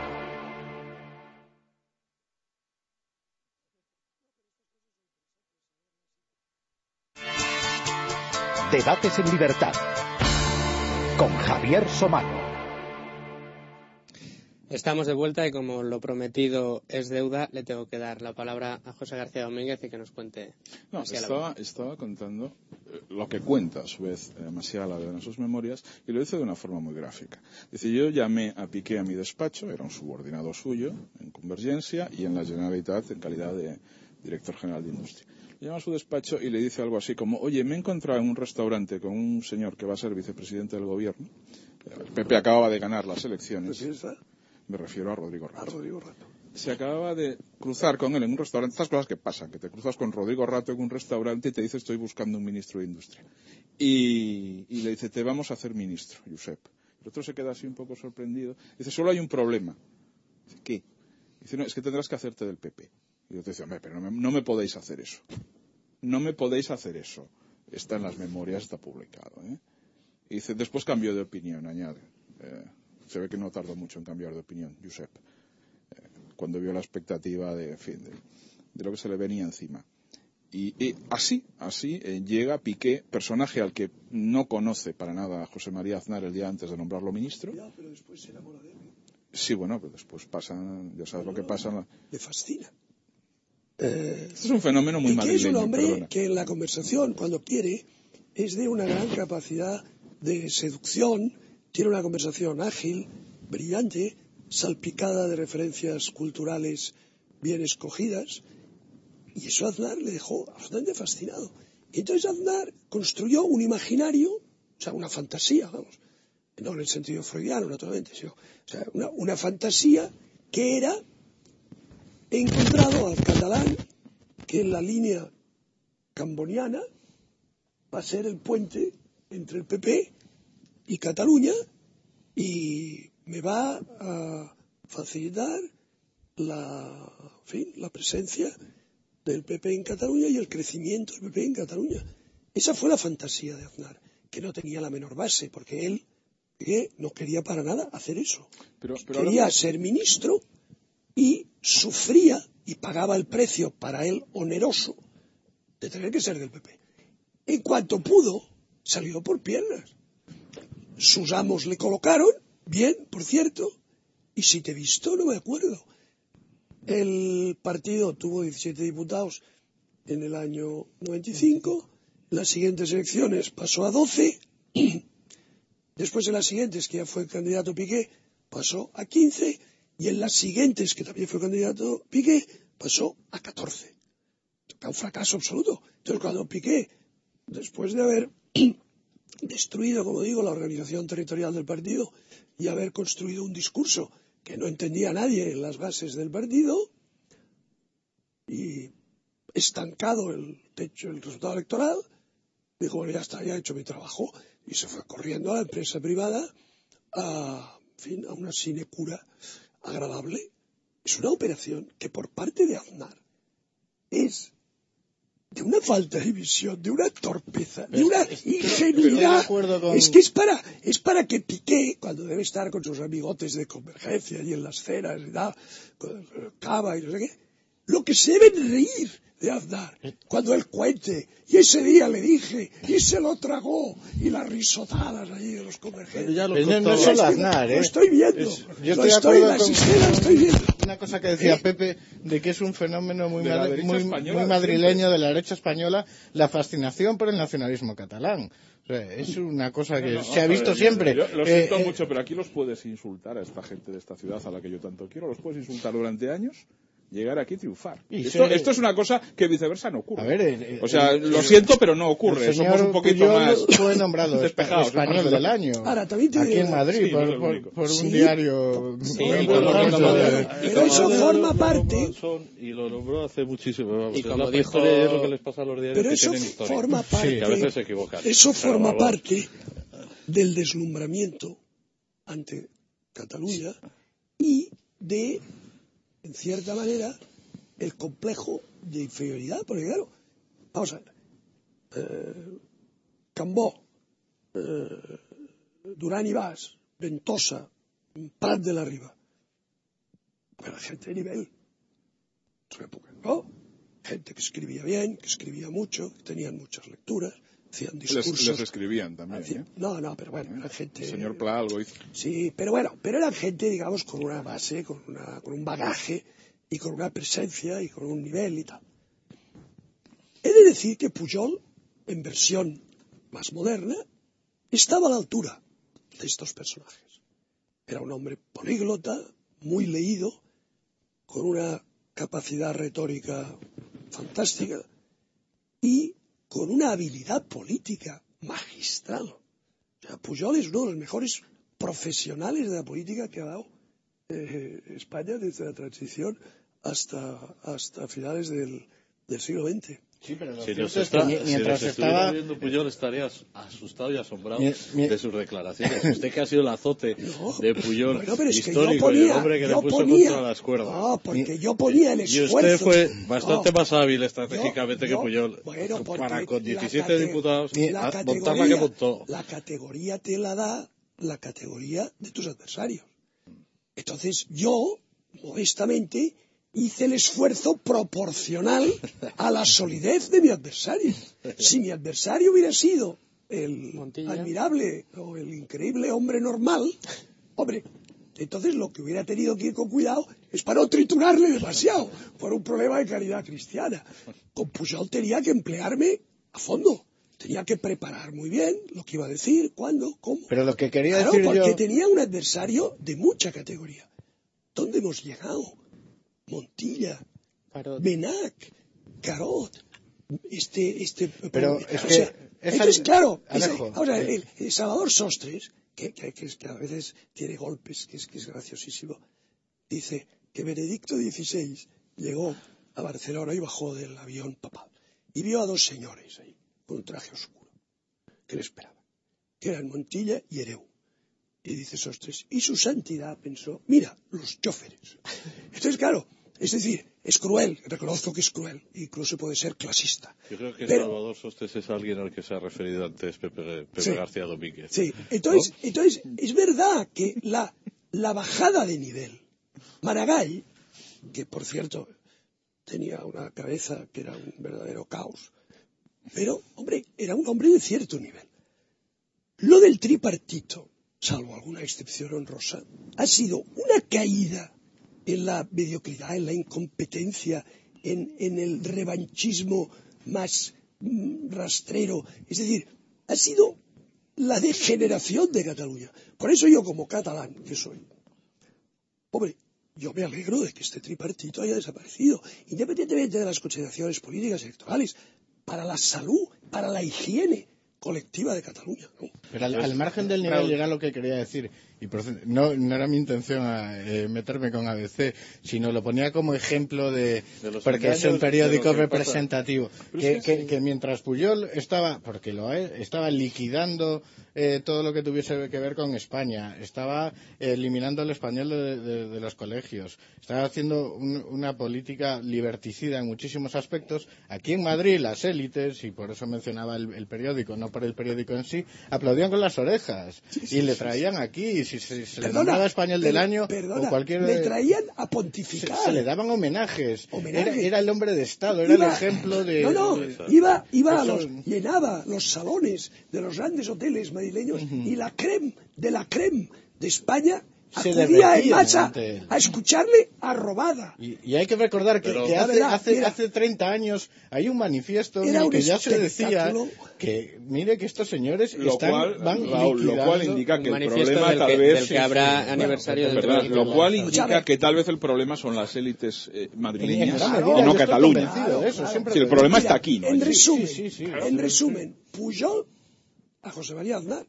Debates en libertad con Javier Somano. Estamos de vuelta y como lo prometido es deuda, le tengo que dar la palabra a José García Domínguez y que nos cuente. No, estaba, estaba contando eh, lo que cuenta a su vez eh, Macià Alavega en sus memorias y lo hizo de una forma muy gráfica. Dice, yo llamé a Piqué a mi despacho, era un subordinado suyo en Convergencia y en la Generalitat en calidad de director general de Industria. Le llama a su despacho y le dice algo así como, oye, me he encontrado en un restaurante con un señor que va a ser vicepresidente del gobierno. El P P acababa de ganar las elecciones. Me refiero a Rodrigo Rato. A Rodrigo Rato. Se acababa de cruzar con él en un restaurante. Estas cosas que pasan, que te cruzas con Rodrigo Rato en un restaurante y te dice estoy buscando un ministro de Industria. Y, y le dice, te vamos a hacer ministro, Josep. El otro se queda así un poco sorprendido. Dice, solo hay un problema. Dice, ¿qué? Dice, no, es que tendrás que hacerte del P P. Y el otro dice, hombre, pero no me, no me podéis hacer eso. No me podéis hacer eso. Está en las memorias, está publicado. ¿eh? Y dice, después cambió de opinión, añade. Eh, se ve que no tardó mucho en cambiar de opinión, Josep, eh, cuando vio la expectativa de, en fin, de, de lo que se le venía encima. Y, y así, así eh, llega Piqué, personaje al que no conoce para nada a José María Aznar el día antes de nombrarlo ministro. Ya, pero después se enamora de él. Sí, bueno, pero después pasa, ya sabes no, lo que pasa. En la... Le fascina. Eh, este es un fenómeno muy madrileño. Es un hombre perdona. que en la conversación, cuando quiere, es de una gran capacidad de seducción. Tiene una conversación ágil, brillante, salpicada de referencias culturales bien escogidas, y eso a Aznar le dejó absolutamente fascinado. Y entonces Aznar construyó un imaginario, o sea, una fantasía, vamos, no en el sentido freudiano, naturalmente, sino, o sea, una, una fantasía que era, he encontrado al catalán que en la línea camboniana va a ser el puente entre el P P y Cataluña, y me va a facilitar la, en fin, la presencia del P P en Cataluña y el crecimiento del P P en Cataluña. Esa fue la fantasía de Aznar, que no tenía la menor base, porque él que no quería para nada hacer eso. Pero, pero quería ahora... ser ministro y sufría y pagaba el precio para él oneroso de tener que ser del P P. En cuanto pudo, salió por piernas. Sus amos le colocaron, bien, por cierto, y si te he visto no me acuerdo. El partido tuvo diecisiete diputados en el año noventa y cinco, en las siguientes elecciones pasó a doce, después en las siguientes, que ya fue candidato Piqué, pasó a quince, y en las siguientes, que también fue candidato Piqué, pasó a catorce. Un fracaso absoluto. Entonces cuando Piqué, después de haber destruido, como digo, la organización territorial del partido y haber construido un discurso que no entendía nadie en las bases del partido y estancado el techo, el resultado electoral, dijo, bueno, ya está, ya he hecho mi trabajo, y se fue corriendo a la empresa privada a, en fin, a una sinecura agradable. Es una operación que por parte de Aznar es de una falta de visión, de una torpeza, de una ingenuidad. Con... Es que es para, es para que Piqué, cuando debe estar con sus amigotes de Convergencia y en las cenas y tal, con cava y no sé qué, lo que se deben reír de Aznar, cuando él cuente, y ese día le dije, y se lo tragó, y las risotadas allí de los Convergentes. Ya lo no es solo Aznar, ¿eh? Lo estoy viendo, es, yo lo estoy, estoy, de las con... escenas estoy viendo. Una cosa que decía ¿Eh? Pepe, de que es un fenómeno muy, madri muy, española, muy madrileño de la derecha española, la fascinación por el nacionalismo catalán. O sea, es una cosa que no, no, se ha visto ver, siempre. Yo, yo lo siento eh, mucho, pero aquí los puedes insultar a esta gente de esta ciudad a la que yo tanto quiero, los puedes insultar durante años, llegar aquí y triunfar. Y esto, se... esto es una cosa que viceversa no ocurre. A ver, eh, o sea, eh, lo siento, pero no ocurre. El Somos un poquito Puyol más fue nombrado despejados, español del año. Ahora, también te aquí digo, en Madrid, sí, por, no por, por sí, un diario. Sí, muy bueno, importante bueno, de... Pero eso forma parte. Y lo nombró hace muchísimo. Y como dijo, es lo que les pasa a los diarios pero que eso tienen historia. forma parte. Sí, que a veces se equivocan. Eso forma pero, parte del deslumbramiento ante Cataluña y de, en cierta manera, el complejo de inferioridad, porque claro, vamos a ver, eh, Cambó, eh, Durán y Bas, Ventosa, Prat de la Riba, era gente de nivel, su época, ¿no? Gente que escribía bien, que escribía mucho, que tenían muchas lecturas, hacían discursos. Les, les escribían también. Hacían, ¿eh? No, no, pero bueno, eran gente. El señor Pla algo hizo. Sí, pero bueno, pero eran gente, digamos, con una base, con, una, con un bagaje y con una presencia y con un nivel y tal. He de decir que Pujol, en versión más moderna, estaba a la altura de estos personajes. Era un hombre políglota, muy leído, con una capacidad retórica fantástica y con una habilidad política magistral. O sea, Pujol es uno de los mejores profesionales de la política que ha dado eh, España desde la transición hasta, hasta finales del, del siglo veinte. Sí, pero lo si cierto nos, es que está, mientras si nos estaba viendo Pujol estarías asustado y asombrado mi, mi... de sus declaraciones. Usted que ha sido el azote no, de Pujol bueno, pero es histórico que yo ponía, y el hombre que le puso ponía, contra las cuerdas. No, porque yo ponía el esfuerzo. Y usted fue bastante no, más hábil estratégicamente yo, que Pujol bueno, para con diecisiete la diputados la montar la que montó. La categoría te la da la categoría de tus adversarios. Entonces yo, modestamente, hice el esfuerzo proporcional a la solidez de mi adversario. Si mi adversario hubiera sido el Montilla. admirable o el increíble hombre normal, hombre, entonces lo que hubiera tenido que ir con cuidado es para no triturarle demasiado por un problema de caridad cristiana. Con Pujol tenía que emplearme a fondo. Tenía que preparar muy bien lo que iba a decir, cuándo, cómo. Pero lo que quería claro, decir porque yo... tenía un adversario de mucha categoría. ¿Dónde hemos llegado? Montilla, Carot. Benac, Carot, este, este, pero o es sea, que entonces al... claro, Alejo, ese, ahora el, el Salvador Sostres, que, que, que, que a veces tiene golpes, que es, que es graciosísimo, dice que Benedicto dieciséis llegó a Barcelona y bajó del avión papal y vio a dos señores ahí con un traje oscuro que le esperaban, que eran Montilla y Hereu. Y dice Sostres, y su santidad pensó, mira, los choferes. Entonces, claro, es decir, es cruel, reconozco que es cruel, incluso puede ser clasista. Yo creo que pero, Salvador Sostres es alguien al que se ha referido antes Pepe, Pepe sí, García Domínguez. Sí, entonces, ¿no? entonces es verdad que la, la bajada de nivel, Maragall, que por cierto tenía una cabeza que era un verdadero caos, pero, hombre, era un hombre de cierto nivel. Lo del tripartito, salvo alguna excepción honrosa, ha sido una caída en la mediocridad, en la incompetencia, en, en el revanchismo más mm, rastrero. Es decir, ha sido la degeneración de Cataluña. Por eso yo, como catalán que soy, hombre, yo me alegro de que este tripartito haya desaparecido, independientemente de las consideraciones políticas y electorales, para la salud, para la higiene colectiva de Cataluña, ¿no? Pero al, al margen del nivel era lo que quería decir, y por, no, no era mi intención a, eh, meterme con A B C, sino lo ponía como ejemplo de, de porque es un periódico representativo, que, que, que, que mientras Pujol estaba, porque lo es, estaba liquidando eh, todo lo que tuviese que ver con España, estaba eliminando el español de, de, de los colegios, estaba haciendo un, una política liberticida en muchísimos aspectos. Aquí en Madrid las élites, y por eso mencionaba el, el periódico, no por el periódico en sí, aplaudían con las orejas sí, sí, y le traían sí, sí. aquí, y si se, se le nombraba español del año perdona, o cualquier... le traían a pontificar. Se, se le daban homenajes. homenajes. Era, era el hombre de Estado, era iba, el ejemplo de... No, no, de, iba, iba a los, llenaba los salones de los grandes hoteles madrileños uh-huh. y la creme de la creme de España acudía en masa a escucharle arrobada. Y, y hay que recordar que, que hace, verdad, hace, mira, hace treinta años hay un manifiesto en el que ya se decía que, mire, que estos señores lo están, cual, van Raúl, lo cual indica que el problema del tal que, vez... Del que habrá sí, aniversario bueno, del verdad, lo cual indica que tal vez el problema son las élites eh, madrileñas claro, y no Cataluña. Claro, de eso, claro. Sí, el problema Mira, está aquí, ¿no? En resumen, sí, sí, sí, en claro. resumen, Pujol a José María Aznar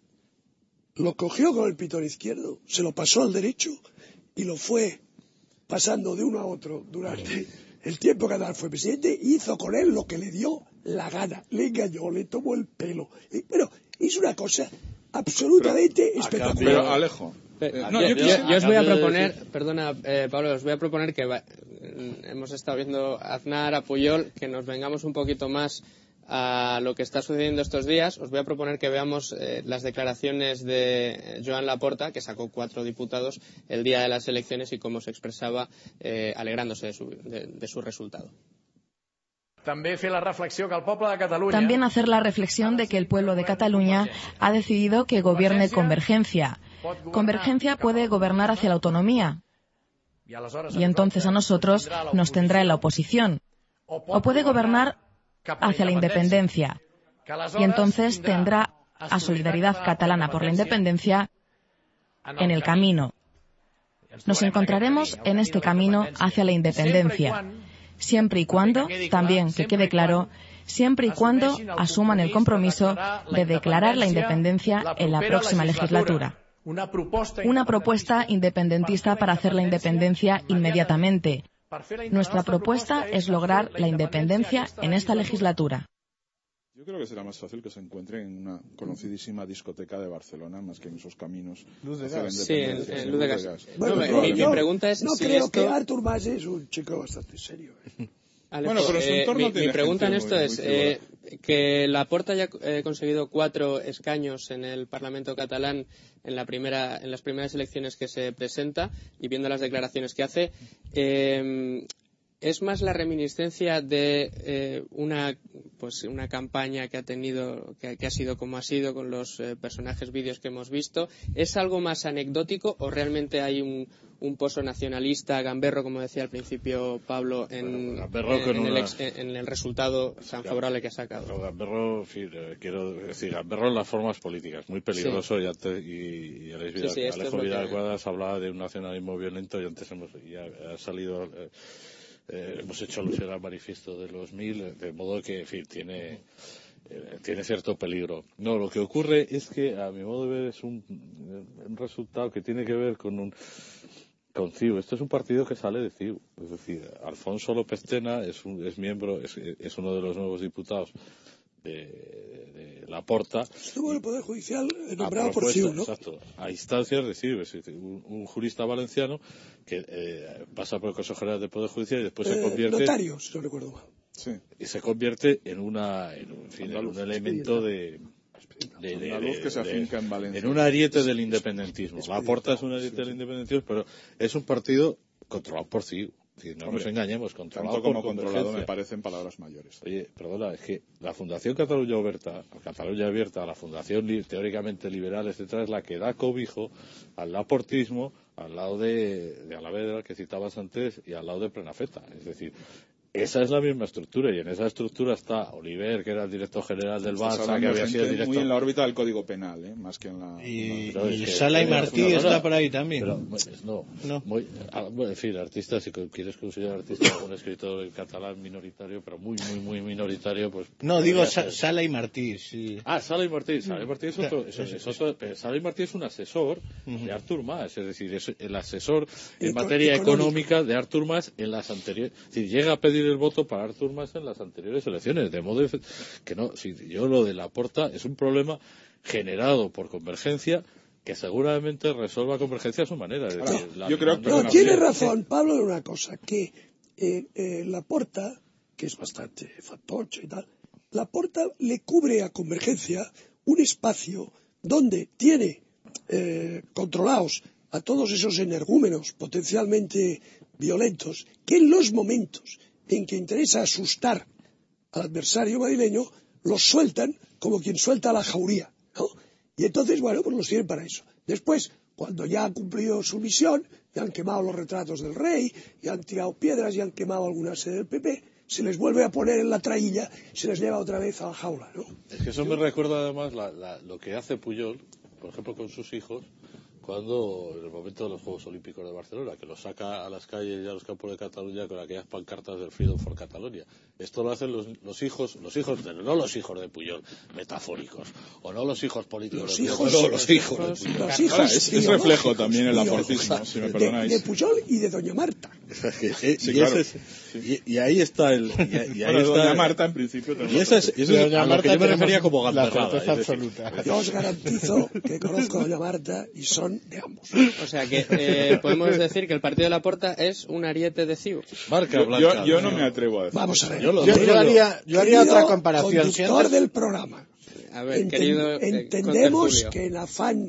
lo cogió con el pitón izquierdo, se lo pasó al derecho y lo fue pasando de uno a otro durante el tiempo que Aznar fue presidente, y hizo con él lo que le dio la gana, le engañó, le tomó el pelo. Y, bueno, es una cosa absolutamente pero, espectacular. Pero Alejo, eh, no, yo, yo, yo os voy a proponer, perdona eh, Pablo, os voy a proponer que va, hemos estado viendo a Aznar, a Pujol, que nos vengamos un poquito más a lo que está sucediendo estos días. Os voy a proponer que veamos eh, las declaraciones de Joan Laporta, que sacó cuatro diputados el día de las elecciones, y cómo se expresaba eh, alegrándose de su, de, de su resultado. También hacer la reflexión de que el pueblo de Cataluña ha decidido que gobierne Convergencia. Convergencia puede gobernar hacia la autonomía, y entonces a nosotros nos tendrá en la oposición. O puede gobernar hacia la independencia, y entonces tendrá a Solidaridad Catalana por la Independencia en el camino. Nos encontraremos en este camino hacia la independencia, siempre y cuando, también que quede claro, siempre y cuando asuman el compromiso de declarar la independencia en la próxima legislatura. Una propuesta independentista para hacer la independencia inmediatamente. Nuestra propuesta es lograr la independencia en esta legislatura. Yo creo que será más fácil que se encuentren en una conocidísima discoteca de Barcelona más que en esos caminos. Luz de gas. Sí, en, en Luz de gas. gas. Bueno, no, no, mi, yo, mi pregunta es no si creo esto... que Artur Mas es un chico bastante serio. ¿eh? Alejo, bueno, pero su entorno eh, tiene mi pregunta en esto muy, es muy eh, que Laporta haya eh, conseguido cuatro escaños en el Parlamento catalán en la primera en las primeras elecciones que se presenta, y viendo las declaraciones que hace, eh, ¿es más la reminiscencia de eh, una pues una campaña que ha tenido, que, que ha sido como ha sido, con los eh, personajes vídeos que hemos visto? ¿Es algo más anecdótico o realmente hay un, un pozo nacionalista gamberro, como decía al principio Pablo, en, bueno, en, en, una... el, ex, en el resultado tan favorable que ha sacado? Pero gamberro, en fin, eh, quiero decir, gamberro en las formas políticas, muy peligroso, sí. y, antes, y, y Alex Vidal, sí, sí, Alejo Vidal Quadras que... hablaba de un nacionalismo violento, y antes hemos, ya ha salido... Eh, Eh, hemos hecho alusión al manifiesto de los mil, de modo que, en fin, tiene, eh, tiene cierto peligro. No, lo que ocurre es que, a mi modo de ver, es un, un resultado que tiene que ver con un con C I U. Esto es un partido que sale de C I U. Es decir, Alfonso López Tena es, un, es miembro, es, es uno de los nuevos diputados de, de Laporta. Estuvo en el Poder Judicial nombrado por C I U, ¿no? Exacto, a instancias de C I U, es decir, un, un jurista valenciano que eh, pasa por el Consejo General del Poder Judicial y después eh, se convierte... Notario, si no recuerdo mal. Sí. Y se convierte en, una, en, un, en, fin, en un elemento de... De, de, de, que se afinca en Valencia. En un ariete del independentismo. Laporta es un ariete del independentismo, pero es un partido controlado por C I U. Si no Hombre, nos engañemos, controlado tanto como por controlado me parecen palabras mayores. Oye, perdona, es que la Fundación Cataluña Abierta, Cataluña Abierta, la Fundación li, teóricamente liberal, etcétera, es la que da cobijo al laportismo al lado de, de Alavedra, que citabas antes, y al lado de Prenafeta. Es decir, esa es la misma estructura, y en esa estructura está Oliver, que era el director general del Barça, que había sido director... muy en la órbita del Código Penal, ¿eh? Más que en la... Y, no, y Sala y Martí no, no, está por ahí también. Pero, no, no. Muy, bueno, en fin, artista, si quieres considerar artista a un escritor catalán minoritario, pero muy, muy, muy minoritario, pues... No, digo Sa Sala y Martí, sí. Ah, Sala y Martí. Sala y Martí es otro... Es, es otro Sala y Martí es un asesor uh-huh. de Artur Mas, es decir, es el asesor en Eco materia económica de Artur Mas en las anteriores... Es decir, llega a pedir el voto para Artur Mas en las anteriores elecciones, de modo que no, si yo lo de Laporta es un problema generado por Convergencia que seguramente resuelva Convergencia a su manera. Es decir, no, la, yo creo que no, tiene razón Pablo en una cosa, que eh, eh, Laporta, que es bastante fantoche y tal, Laporta le cubre a Convergencia un espacio donde tiene eh, controlados a todos esos energúmenos potencialmente violentos, que en los momentos en que interesa asustar al adversario madrileño, los sueltan como quien suelta a la jauría, ¿no? Y entonces, bueno, pues los tienen para eso. Después, cuando ya han cumplido su misión, ya han quemado los retratos del rey, ya han tirado piedras, ya han quemado alguna sede del P P, se les vuelve a poner en la traílla, se les lleva otra vez a la jaula, ¿no? Es que eso me recuerda además la, la, lo que hace Pujol, por ejemplo, con sus hijos, cuando en el momento de los Juegos Olímpicos de Barcelona, que los saca a las calles y a los campos de Cataluña con aquellas pancartas del Freedom for Catalonia. Esto lo hacen los, los hijos, los hijos de, no los hijos de Pujol, metafóricos, o no los hijos políticos los de hijos, Pujol, no, los hijos de Pujol. Los hijos Ahora, es, es reflejo también el aportismo, si me perdonáis. De, de Pujol y de Doña Marta. sí, y, claro. es, sí. y, y ahí está el... Y, y ahí bueno, está Doña el, Marta, en principio... Y eso es, eso es a lo que yo me refería como gamberrada. absoluta. Yo os garantizo que conozco a Doña Marta y son de ambos. O sea que eh, podemos decir que el partido de Laporta es un ariete de C I U. Marca yo, blanca. Yo, yo no me atrevo a decir. Vamos a ver. Yo, lo, yo, yo haría, yo haría otra comparación. Conductor del programa. A ver, Enten, querido, eh, entendemos que en afán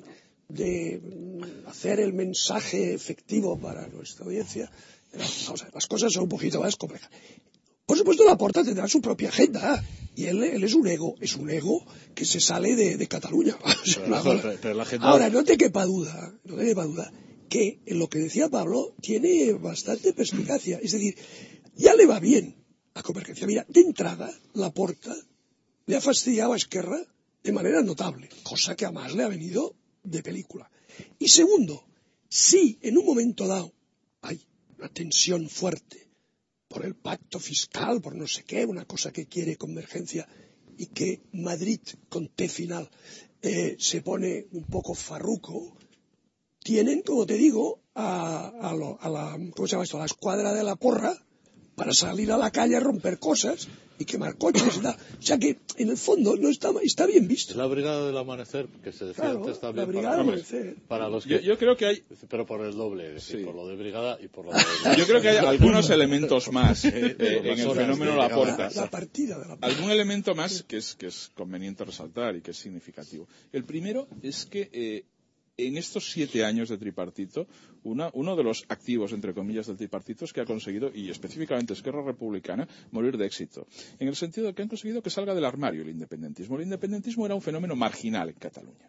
de hacer el mensaje efectivo para nuestra audiencia, vamos a ver, las cosas son un poquito más complejas. Por supuesto, Laporta tendrá su propia agenda. Y él, él es un ego, es un ego que se sale de, de Cataluña. Pero la, pero, pero la agenda... Ahora, no te quepa duda, no te quepa duda, que en lo que decía Pablo tiene bastante perspicacia. Es decir, ya le va bien a Convergencia. Mira, de entrada, Laporta le ha fastidiado a Esquerra de manera notable, cosa que además le ha venido de película. Y segundo, si en un momento dado hay una tensión fuerte por el pacto fiscal, por no sé qué, una cosa que quiere Convergencia y que Madrid, con T final, eh, se pone un poco farruco, tienen, como te digo, a, a, lo, a la, ¿cómo se llama esto?, a la escuadra de la porra para salir a la calle a romper cosas y quemar coches y tal. O sea que, en el fondo, no está, está bien visto. Es la Brigada del Amanecer, que se decía claro, antes también. La Brigada para, del Amanecer. Para los que, yo, yo creo que hay... Pero por el doble, es decir, sí. por lo de Brigada y por lo de... Yo creo que hay algunos elementos más eh, eh, en el fenómeno Laporta. La, la partida de la porra. Algún elemento más que es, que es conveniente resaltar y que es significativo. El primero es que... Eh, en estos siete años de tripartito, una, uno de los activos, entre comillas, del tripartito es que ha conseguido, y específicamente Esquerra Republicana, morir de éxito. En el sentido de que han conseguido que salga del armario el independentismo. El independentismo era un fenómeno marginal en Cataluña.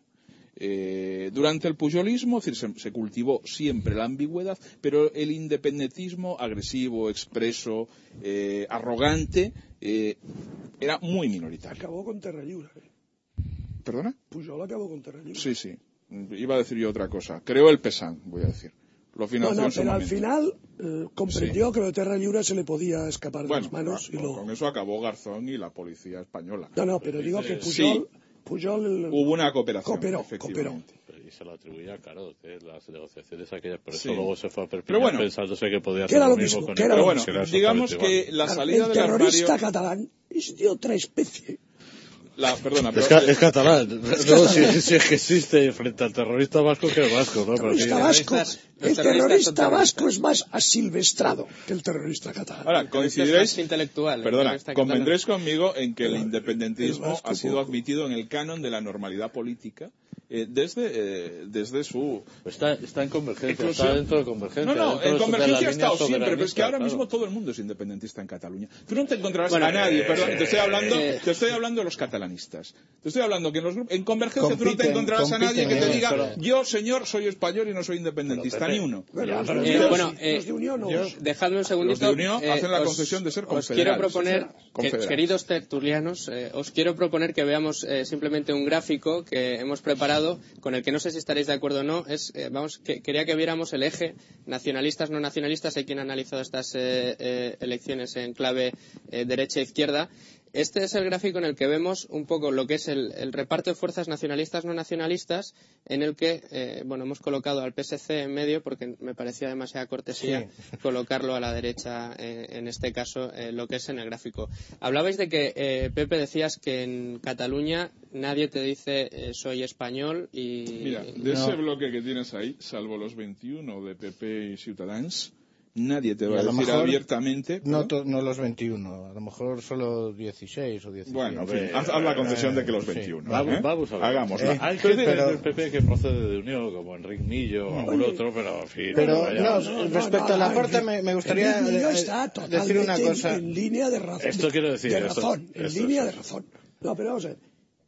Eh, durante el pujolismo se, se cultivó siempre la ambigüedad, pero el independentismo agresivo, expreso, eh, arrogante, eh, era muy minoritario. Acabó con Terra Lliure. ¿eh? ¿Perdona? Pujol acabó con Terra Lliure. Sí, sí. Iba a decir yo otra cosa. Creó el P S A N, voy a decir. Lo financió no, no, en su pero momento. al final eh, comprendió sí. que lo de Terra Lliure se le podía escapar de bueno, las manos. Con, y lo... con eso acabó Garzón y la policía española. No, no, pero digo que Pujol... Sí. Pujol el... Hubo una cooperación, cooperó, efectivamente. Cooperó. Y se lo atribuía a Carot, ¿eh? Las negociaciones aquellas, pero sí. eso luego se fue a Perpiñán bueno, pensándose que podía hacer lo lo mismo mismo con que el... Pero bueno, digamos que la salida el del armario... El terrorista catalán es de otra especie. La, perdona, pero... es, ca es catalán. Es no, si, si es que existe frente al terrorista vasco que el vasco, ¿no? El terrorista, vasco, el terrorista vasco es más asilvestrado que el terrorista catalán. Ahora, coincidiréis, intelectual, perdona, convendréis conmigo en que el independentismo el ha sido admitido en el canon de la normalidad política eh, desde, eh, desde su... Está, está en Convergencia, exclusión. Está dentro de Convergencia. No, no, en Convergencia ha estado siempre, pero es que ahora claro. mismo todo el mundo es independentista en Cataluña. Tú no te encontrarás bueno, a nadie, eh, perdón, te estoy hablando, eh, te estoy hablando de los catalanistas. Te estoy hablando que en, los grupos, en Convergencia compiten, tú no te encontrarás a nadie que te diga, pero, yo, señor, soy español y no soy independentista, pero, ni uno. Bueno, Eh, Unión, bueno, eh, los de Unión, no. yo, dejadme un segundito. Los de Unión eh, hacen la os, concesión de ser os confederales. quiero proponer, que, confederales. queridos tertulianos, eh, os quiero proponer que veamos eh, simplemente un gráfico que hemos preparado, con el que no sé si estaréis de acuerdo o no. Es, eh, vamos, que, quería que viéramos el eje nacionalistas, no nacionalistas. Hay quien ha analizado estas eh, eh, elecciones en clave eh, derecha-izquierda. Este es el gráfico en el que vemos un poco lo que es el, el reparto de fuerzas nacionalistas no nacionalistas, en el que eh, bueno, hemos colocado al P S C en medio porque me parecía demasiada cortesía sí. colocarlo a la derecha, eh, en este caso, eh, lo que es en el gráfico. Hablabais de que, eh, Pepe, decías que en Cataluña nadie te dice eh, soy español y... Mira, de no. ese bloque que tienes ahí, salvo los veintiuno de P P y Ciutadans, nadie te va a, a decir abiertamente... No, to, no los veintiuno, a lo mejor solo dieciséis o diecisiete. Bueno, en fin, haz, haz la concesión eh, de que los veintiuno. Sí. ¿eh? Vamos, vamos a ver. Hagámoslo. Eh, Hay gente pero... del P P que procede de Unión, como Enrique Millo o algún otro, pero en fin... Pero, no, no, no, respecto no, no, a la Porta, me, me gustaría decir una cosa. En, en línea de razón. Esto quiero decir... De esto, razón, esto, en esto, línea esto. de razón. No, pero vamos a ver.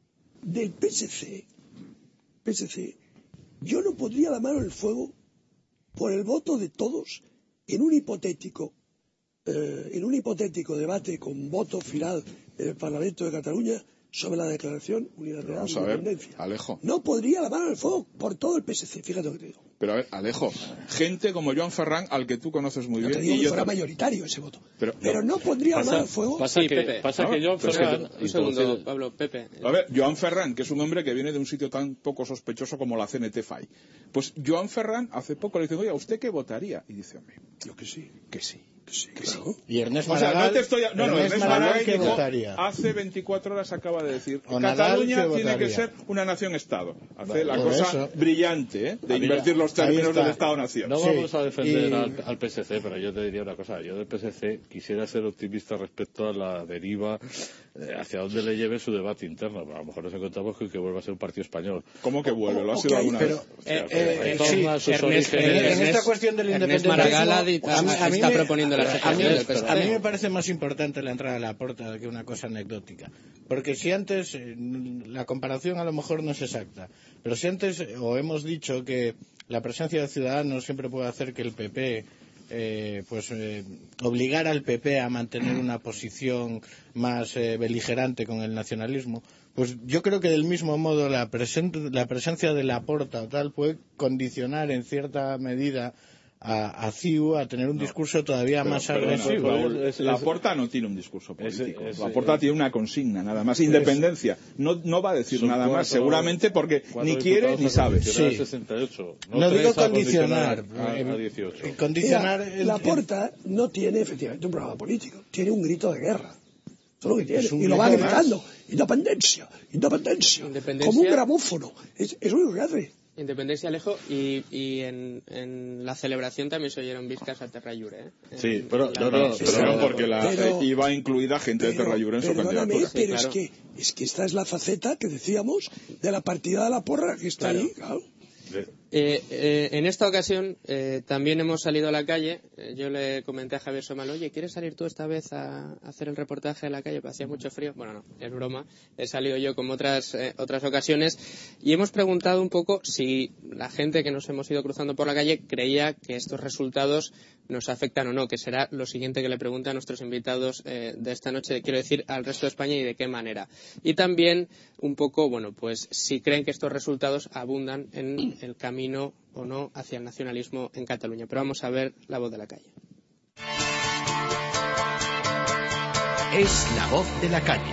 Del P S C, P S C, yo no pondría la mano en el fuego por el voto de todos en un hipotético eh, en un hipotético debate con voto final en el Parlamento de Cataluña sobre la declaración unilateral de independencia. Alejo. No podría la mano en el fuego por todo el P S C, fíjate lo que te digo. Pero a ver, Alejo, gente como Joan Ferran, al que tú conoces muy no bien... Te digo y que yo fuera te... mayoritario ese voto. Pero, pero no, no pondría pasa, la mano en el fuego... Pasa sí, que, Pepe. pasa ¿no? que Joan Ferran... Es que, un segundo, Pablo, Pepe. A ver, Joan Ferran, que es un hombre que viene de un sitio tan poco sospechoso como la C N T F A I. Pues Joan Ferran hace poco le dice, oye, ¿a usted qué votaría? Y dice, hombre, yo que sí. Que sí. Sí, que claro. sí. Y Ernest o sea, Maragall, no te estoy... No, no, Ernest Maragall ¿qué dijo, votaría? hace veinticuatro horas acaba de decir que o Cataluña Nadal, tiene que ser una nación-estado. Hace vale, la cosa eso. brillante, ¿eh? De A invertir mira, los términos del Estado-nación. No sí, vamos a defender y... al, al P S C, pero yo te diría una cosa. Yo del P S C quisiera ser optimista respecto a la deriva eh, hacia dónde le lleve su debate interno. Pero a lo mejor nos encontramos con que vuelva a ser un partido español. ¿Cómo que vuelve? ¿Lo ha okay, sido alguna pero, vez? Eh, eh, retorna sí, a sus Ernest, orígenes. En, en esta cuestión del Ernest independentismo... Maragall a, a, a mí está me, proponiendo de la asociación del P S C. A mí me parece más importante la entrada de Laporta que una cosa anecdótica. Porque si antes, eh, la comparación a lo mejor no es exacta, pero si antes o hemos dicho que la presencia de Ciudadanos siempre puede hacer que el P P Eh, pues eh, obligar al P P a mantener una posición más eh, beligerante con el nacionalismo, pues yo creo que del mismo modo la, presen la presencia de Laporta o tal puede condicionar en cierta medida a, a C I U a tener un no, discurso todavía pero, más perdona, agresivo. Raúl, es, es, Laporta no tiene un discurso político. Ese, ese, Laporta ese, tiene una consigna, nada más. Independencia. No, no va a decir nada cuatro, más, seguramente porque ni quiere ni sabe. Sí. sesenta y ocho. No, no digo condicionar. A, a dieciocho. Condicionar Mira, el, Laporta el... no tiene efectivamente un programa político. Tiene un grito de guerra. Eso es lo que tiene. Y lo va gritando. Independencia, independencia. Como un grabófono. Es, es lo que hace. Independencia, Alejo, y, y en, en la celebración también se oyeron viscas a Terra Llure, ¿eh? Sí, pero, no, no, pero no, porque la, pero, iba incluida gente pero, de Terra Llure en su candidatura. Pero sí, claro. es, que, es que esta es la faceta que decíamos de la partida de la porra que está claro. ahí, claro. Eh, eh, en esta ocasión eh, también hemos salido a la calle. Eh, yo le comenté a Javier Somal, oye, ¿quieres salir tú esta vez a, a hacer el reportaje a la calle? Pues hacía mucho frío. Bueno, no, es broma. He salido yo como otras, eh, otras ocasiones y hemos preguntado un poco si la gente que nos hemos ido cruzando por la calle creía que estos resultados nos afectan o no, que será lo siguiente que le pregunta a nuestros invitados eh, de esta noche, quiero decir, al resto de España y de qué manera. Y también un poco, bueno, pues si creen que estos resultados abundan en el camino o no hacia el nacionalismo en Cataluña. Pero vamos a ver la voz de la calle. Es la voz de la calle.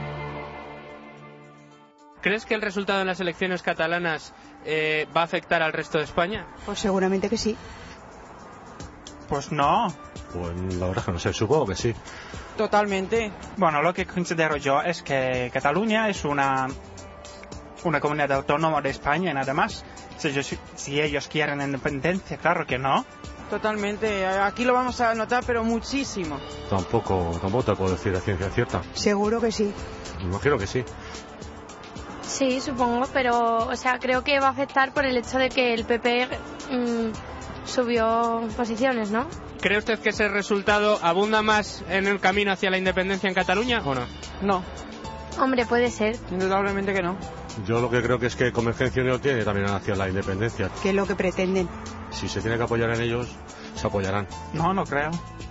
¿Crees que el resultado en las elecciones catalanas eh, va a afectar al resto de España? Pues seguramente que sí. Pues no. Pues la verdad que no sé, supongo que sí. Totalmente. Bueno, lo que considero yo es que Cataluña es una, una comunidad autónoma de España y nada más. Si ellos, si ellos quieren independencia, claro que no. Totalmente. Aquí lo vamos a notar, pero muchísimo. Tampoco, tampoco te puedo decir a ciencia cierta. Seguro que sí. Imagino que sí. Sí, supongo, pero o sea, creo que va a afectar por el hecho de que el P P mmm, subió posiciones, ¿no? ¿Cree usted que ese resultado abunda más en el camino hacia la independencia en Cataluña o no? No. Hombre, puede ser. Indudablemente que no. Yo lo que creo que es que Convergencia y Unión tiene también hacia la independencia. ¿Qué es lo que pretenden? Si se tiene que apoyar en ellos, se apoyarán. No, no creo.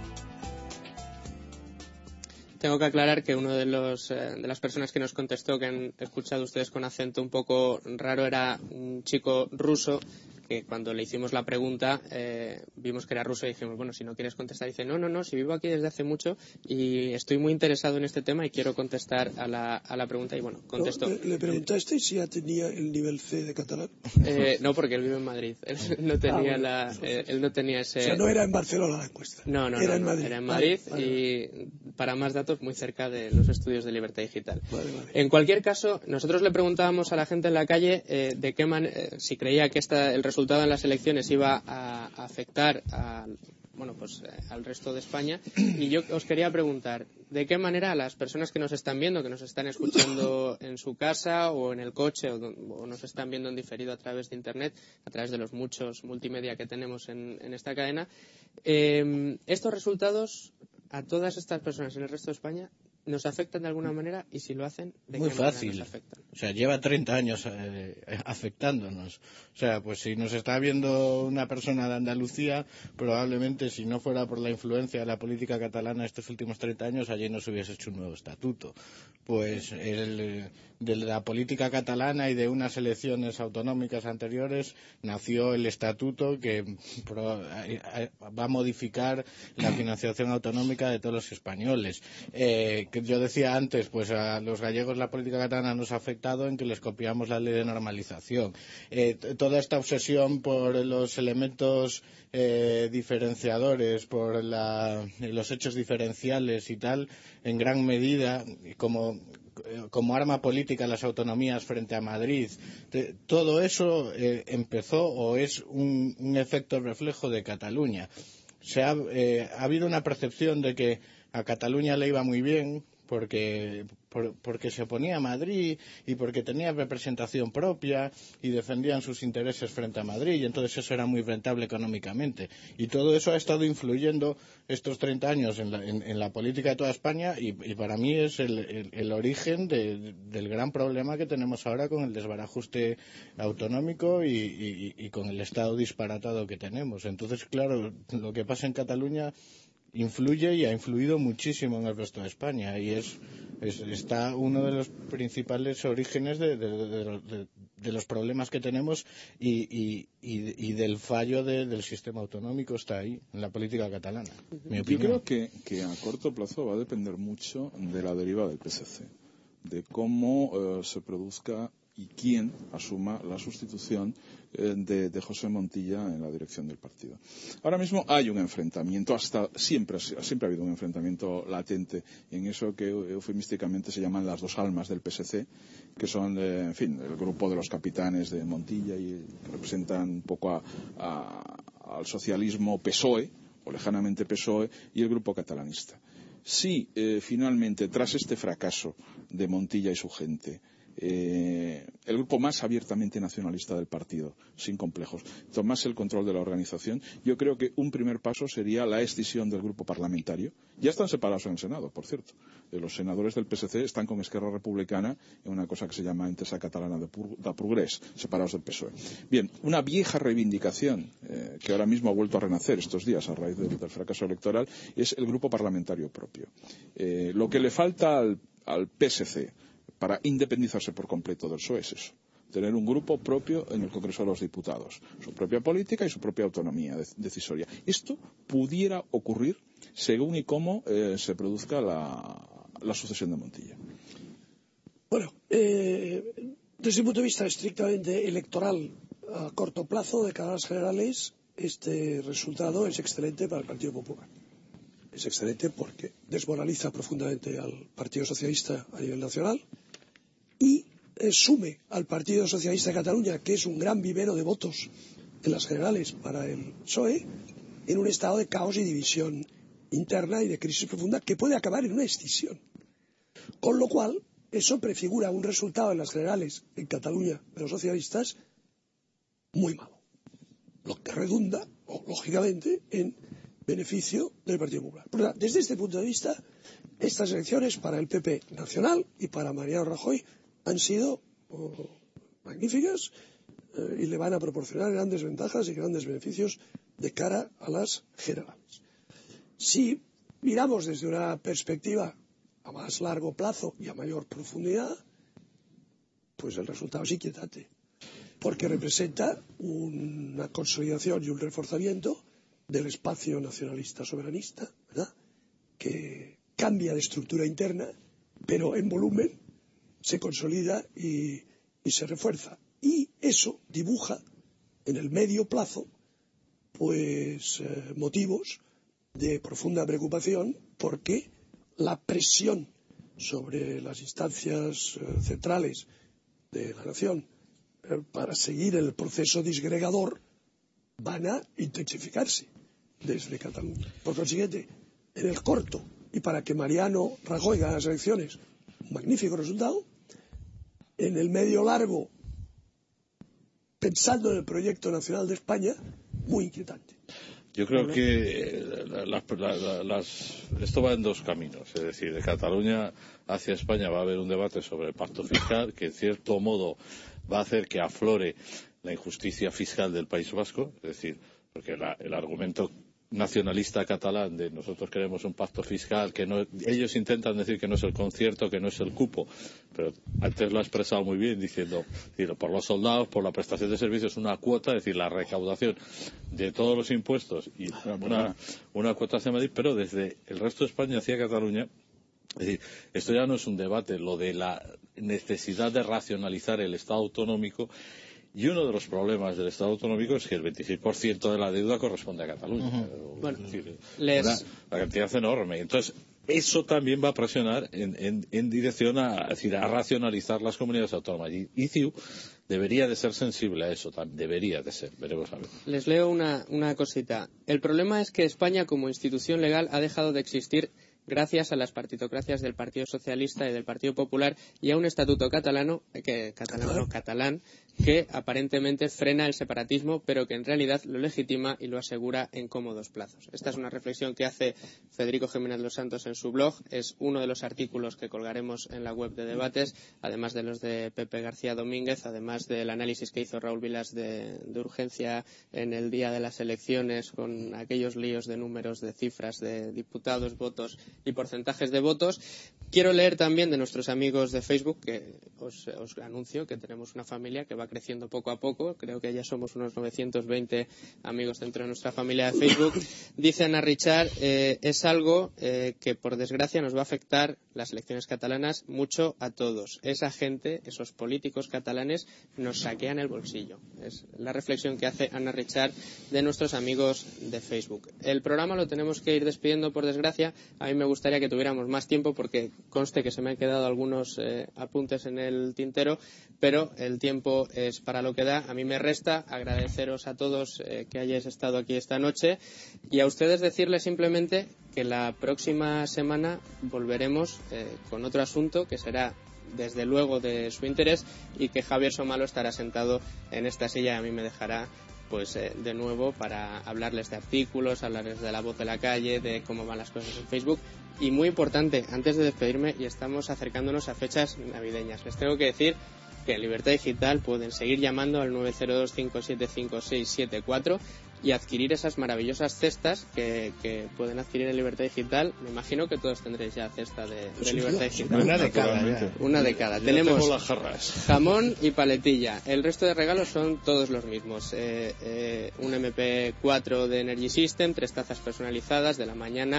Tengo que aclarar que uno de los eh, de las personas que nos contestó, que han escuchado ustedes con acento un poco raro, era un chico ruso que cuando le hicimos la pregunta eh, vimos que era ruso y dijimos, bueno, si no quieres contestar, dice, no, no, no, si vivo aquí desde hace mucho y estoy muy interesado en este tema y quiero contestar a la, a la pregunta y bueno, contestó. ¿No, ¿Le preguntaste si ya tenía el nivel C de catalán? Eh, no, porque él vive en Madrid, él no tenía, ah, bueno, la, eh, él no tenía ese... O sea, no era en Barcelona la encuesta. No, no, era, no, en Madrid. era en Madrid vale, vale. Y para más datos muy cerca de los estudios de Libertad Digital. Vale, vale. En cualquier caso, nosotros le preguntábamos a la gente en la calle eh, de qué man eh, si creía que esta, el resultado en las elecciones iba a, a afectar a, bueno, pues, eh, al resto de España y yo os quería preguntar de qué manera las personas que nos están viendo, que nos están escuchando en su casa o en el coche o, o nos están viendo en diferido a través de Internet, a través de los muchos multimedia que tenemos en, en esta cadena, eh, estos resultados a todas estas personas en el resto de España nos afectan de alguna manera y si lo hacen, ¿de Muy qué fácil. manera nos afectan? O sea, lleva treinta años eh, afectándonos. O sea, pues si nos está viendo una persona de Andalucía, probablemente si no fuera por la influencia de la política catalana estos últimos treinta años, allí no se hubiese hecho un nuevo estatuto. Pues el, de la política catalana y de unas elecciones autonómicas anteriores nació el estatuto que pro, va a modificar la financiación autonómica de todos los españoles. Eh, que yo decía antes, pues a los gallegos la política catalana nos ha afectado en que les copiamos la ley de normalización. Eh, toda esta obsesión por los elementos eh, diferenciadores, por la, los hechos diferenciales y tal, en gran medida, como como arma política las autonomías frente a Madrid, de, todo eso eh, empezó o es un, un efecto reflejo de Cataluña. Se ha, eh, ha habido una percepción de que a Cataluña le iba muy bien, porque por, porque se oponía a Madrid y porque tenía representación propia y defendían sus intereses frente a Madrid, y entonces eso era muy rentable económicamente. Y todo eso ha estado influyendo estos treinta años en la, en, en la política de toda España, y, y para mí es el, el, el origen de, del gran problema que tenemos ahora con el desbarajuste autonómico y, y, y con el Estado disparatado que tenemos. Entonces, claro, lo que pasa en Cataluña influye y ha influido muchísimo en el resto de España, y es, es está uno de los principales orígenes de, de, de, de, de los problemas que tenemos, y, y, y, y del fallo de, del sistema autonómico está ahí, en la política catalana. Mi opinión. Yo creo que, que a corto plazo va a depender mucho de la deriva del P S C, de cómo uh, se produzca y quién asuma la sustitución eh, de, de José Montilla en la dirección del partido. Ahora mismo hay un enfrentamiento, hasta siempre, siempre ha habido un enfrentamiento latente en eso que eufemísticamente se llaman las dos almas del P S C, que son, eh, en fin, el grupo de los capitanes de Montilla, y que representan un poco a, a, al socialismo P S O E, o lejanamente P S O E, y el grupo catalanista. Si eh, finalmente, tras este fracaso de Montilla y su gente, Eh, el grupo más abiertamente nacionalista del partido, sin complejos, tomase el control de la organización, yo creo que un primer paso sería la escisión del grupo parlamentario. Ya están separados en el Senado, por cierto. Eh, los senadores del P S C están con Esquerra Republicana en una cosa que se llama Entesa Catalana de, Pur de Progrés, separados del P S O E. Bien, una vieja reivindicación eh, que ahora mismo ha vuelto a renacer estos días a raíz del, del fracaso electoral es el grupo parlamentario propio. Eh, lo que le falta al, al P S C para independizarse por completo del P S O E es eso, tener un grupo propio en el Congreso de los Diputados, su propia política y su propia autonomía decisoria. Esto pudiera ocurrir según y cómo eh, se produzca la, la sucesión de Montilla. Bueno, eh, desde un punto de vista estrictamente electoral a corto plazo, de cara a las generales, este resultado es excelente para el Partido Popular. Es excelente porque desmoraliza profundamente al Partido Socialista a nivel nacional y eh, sume al Partido Socialista de Cataluña, que es un gran vivero de votos en las generales para el P S O E, en un estado de caos y división interna y de crisis profunda que puede acabar en una escisión. Con lo cual, eso prefigura un resultado en las generales en Cataluña de los socialistas muy malo, lo que redunda, lógicamente, en beneficio del Partido Popular. Pero, desde este punto de vista, estas elecciones para el P P nacional y para Mariano Rajoy han sido oh, magníficas eh, y le van a proporcionar grandes ventajas y grandes beneficios de cara a las generales. Si miramos desde una perspectiva a más largo plazo y a mayor profundidad, pues el resultado es inquietante, porque representa una consolidación y un reforzamiento del espacio nacionalista soberanista, ¿verdad?, que cambia de estructura interna, pero en volumen se consolida y, y se refuerza. Y eso dibuja en el medio plazo pues eh, motivos de profunda preocupación, porque la presión sobre las instancias eh, centrales de la nación eh, para seguir el proceso disgregador van a intensificarse desde Cataluña. Por consiguiente, en el corto, y para que Mariano Rajoy gane las elecciones, un magnífico resultado. En el medio largo, pensando en el proyecto nacional de España, muy inquietante. Yo creo que la, la, la, las, esto va en dos caminos. Es decir, de Cataluña hacia España va a haber un debate sobre el pacto fiscal que, en cierto modo, va a hacer que aflore la injusticia fiscal del País Vasco. Es decir, porque la, el argumento nacionalista catalán de nosotros queremos un pacto fiscal, que no, ellos intentan decir que no es el concierto, que no es el cupo, pero antes lo ha expresado muy bien diciendo, por los soldados, por la prestación de servicios, una cuota, es decir, la recaudación de todos los impuestos y una, una cuota hacia Madrid, pero desde el resto de España hacia Cataluña. Es decir, esto ya no es un debate, lo de la necesidad de racionalizar el Estado autonómico. Y uno de los problemas del Estado autonómico es que el veintiséis por ciento de la deuda corresponde a Cataluña. Uh-huh. Bueno, es decir, les... una, una cantidad enorme. Entonces, eso también va a presionar en, en, en dirección a, a, decir, a racionalizar las comunidades autónomas. Y I C I U debería de ser sensible a eso, debería de ser. Veremos a ver. Les leo una, una cosita. El problema es que España, como institución legal, ha dejado de existir gracias a las partitocracias del Partido Socialista y del Partido Popular y a un estatuto catalano, que, catalano, no, catalán que aparentemente frena el separatismo, pero que en realidad lo legitima y lo asegura en cómodos plazos. Esta es una reflexión que hace Federico Jiménez Los Santos en su blog. Es uno de los artículos que colgaremos en la web de debates, además de los de Pepe García Domínguez, además del análisis que hizo Raúl Vilas de, de urgencia en el día de las elecciones, con aquellos líos de números, de cifras, de diputados, votos y porcentajes de votos. Quiero leer también de nuestros amigos de Facebook, que os, os anuncio que tenemos una familia que va creciendo poco a poco. Creo que ya somos unos novecientos veinte amigos dentro de nuestra familia de Facebook. Dice Ana Richard, eh, es algo eh, que por desgracia nos va a afectar las elecciones catalanas mucho a todos. Esa gente, esos políticos catalanes, nos saquean el bolsillo. Es la reflexión que hace Ana Richard de nuestros amigos de Facebook. El programa lo tenemos que ir despidiendo, por desgracia. A mí me gustaría que tuviéramos más tiempo porque conste que se me han quedado algunos eh, apuntes en el tintero, pero el tiempo es para lo que da. A mí me resta agradeceros a todos eh, que hayáis estado aquí esta noche y a ustedes decirles simplemente que la próxima semana volveremos eh, con otro asunto que será desde luego de su interés y que Javier Somalo estará sentado en esta silla y a mí me dejará pues eh, de nuevo para hablarles de artículos, hablarles de La Voz de la Calle, de cómo van las cosas en Facebook. Y muy importante, antes de despedirme, y estamos acercándonos a fechas navideñas, les tengo que decir que en Libertad Digital pueden seguir llamando al nueve cero dos, cinco siete cinco, seis siete cuatro y adquirir esas maravillosas cestas que, que pueden adquirir en Libertad Digital. Me imagino que todos tendréis ya cesta de, de Libertad Digital. Una de cada. Una de cada. Ya Tenemos tengo las jarras. Jamón y paletilla. El resto de regalos son todos los mismos. Eh, eh, un eme pe cuatro de Energy System, tres tazas personalizadas de la mañana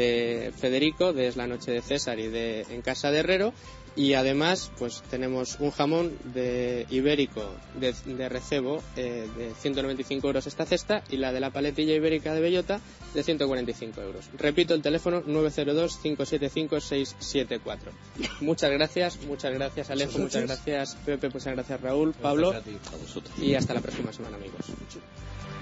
de Federico, de Es la Noche de César y de En Casa de Herrero. Y además, pues tenemos un jamón de ibérico de, de recebo eh, de ciento noventa y cinco euros esta cesta y la de la paletilla ibérica de bellota de ciento cuarenta y cinco euros. Repito el teléfono nueve cero dos, cinco siete cinco, seis siete cuatro. Muchas gracias, muchas gracias Alejo, muchas gracias Pepe, muchas gracias Raúl, Pablo Gracias a ti, a vosotros. y hasta la próxima semana, amigos.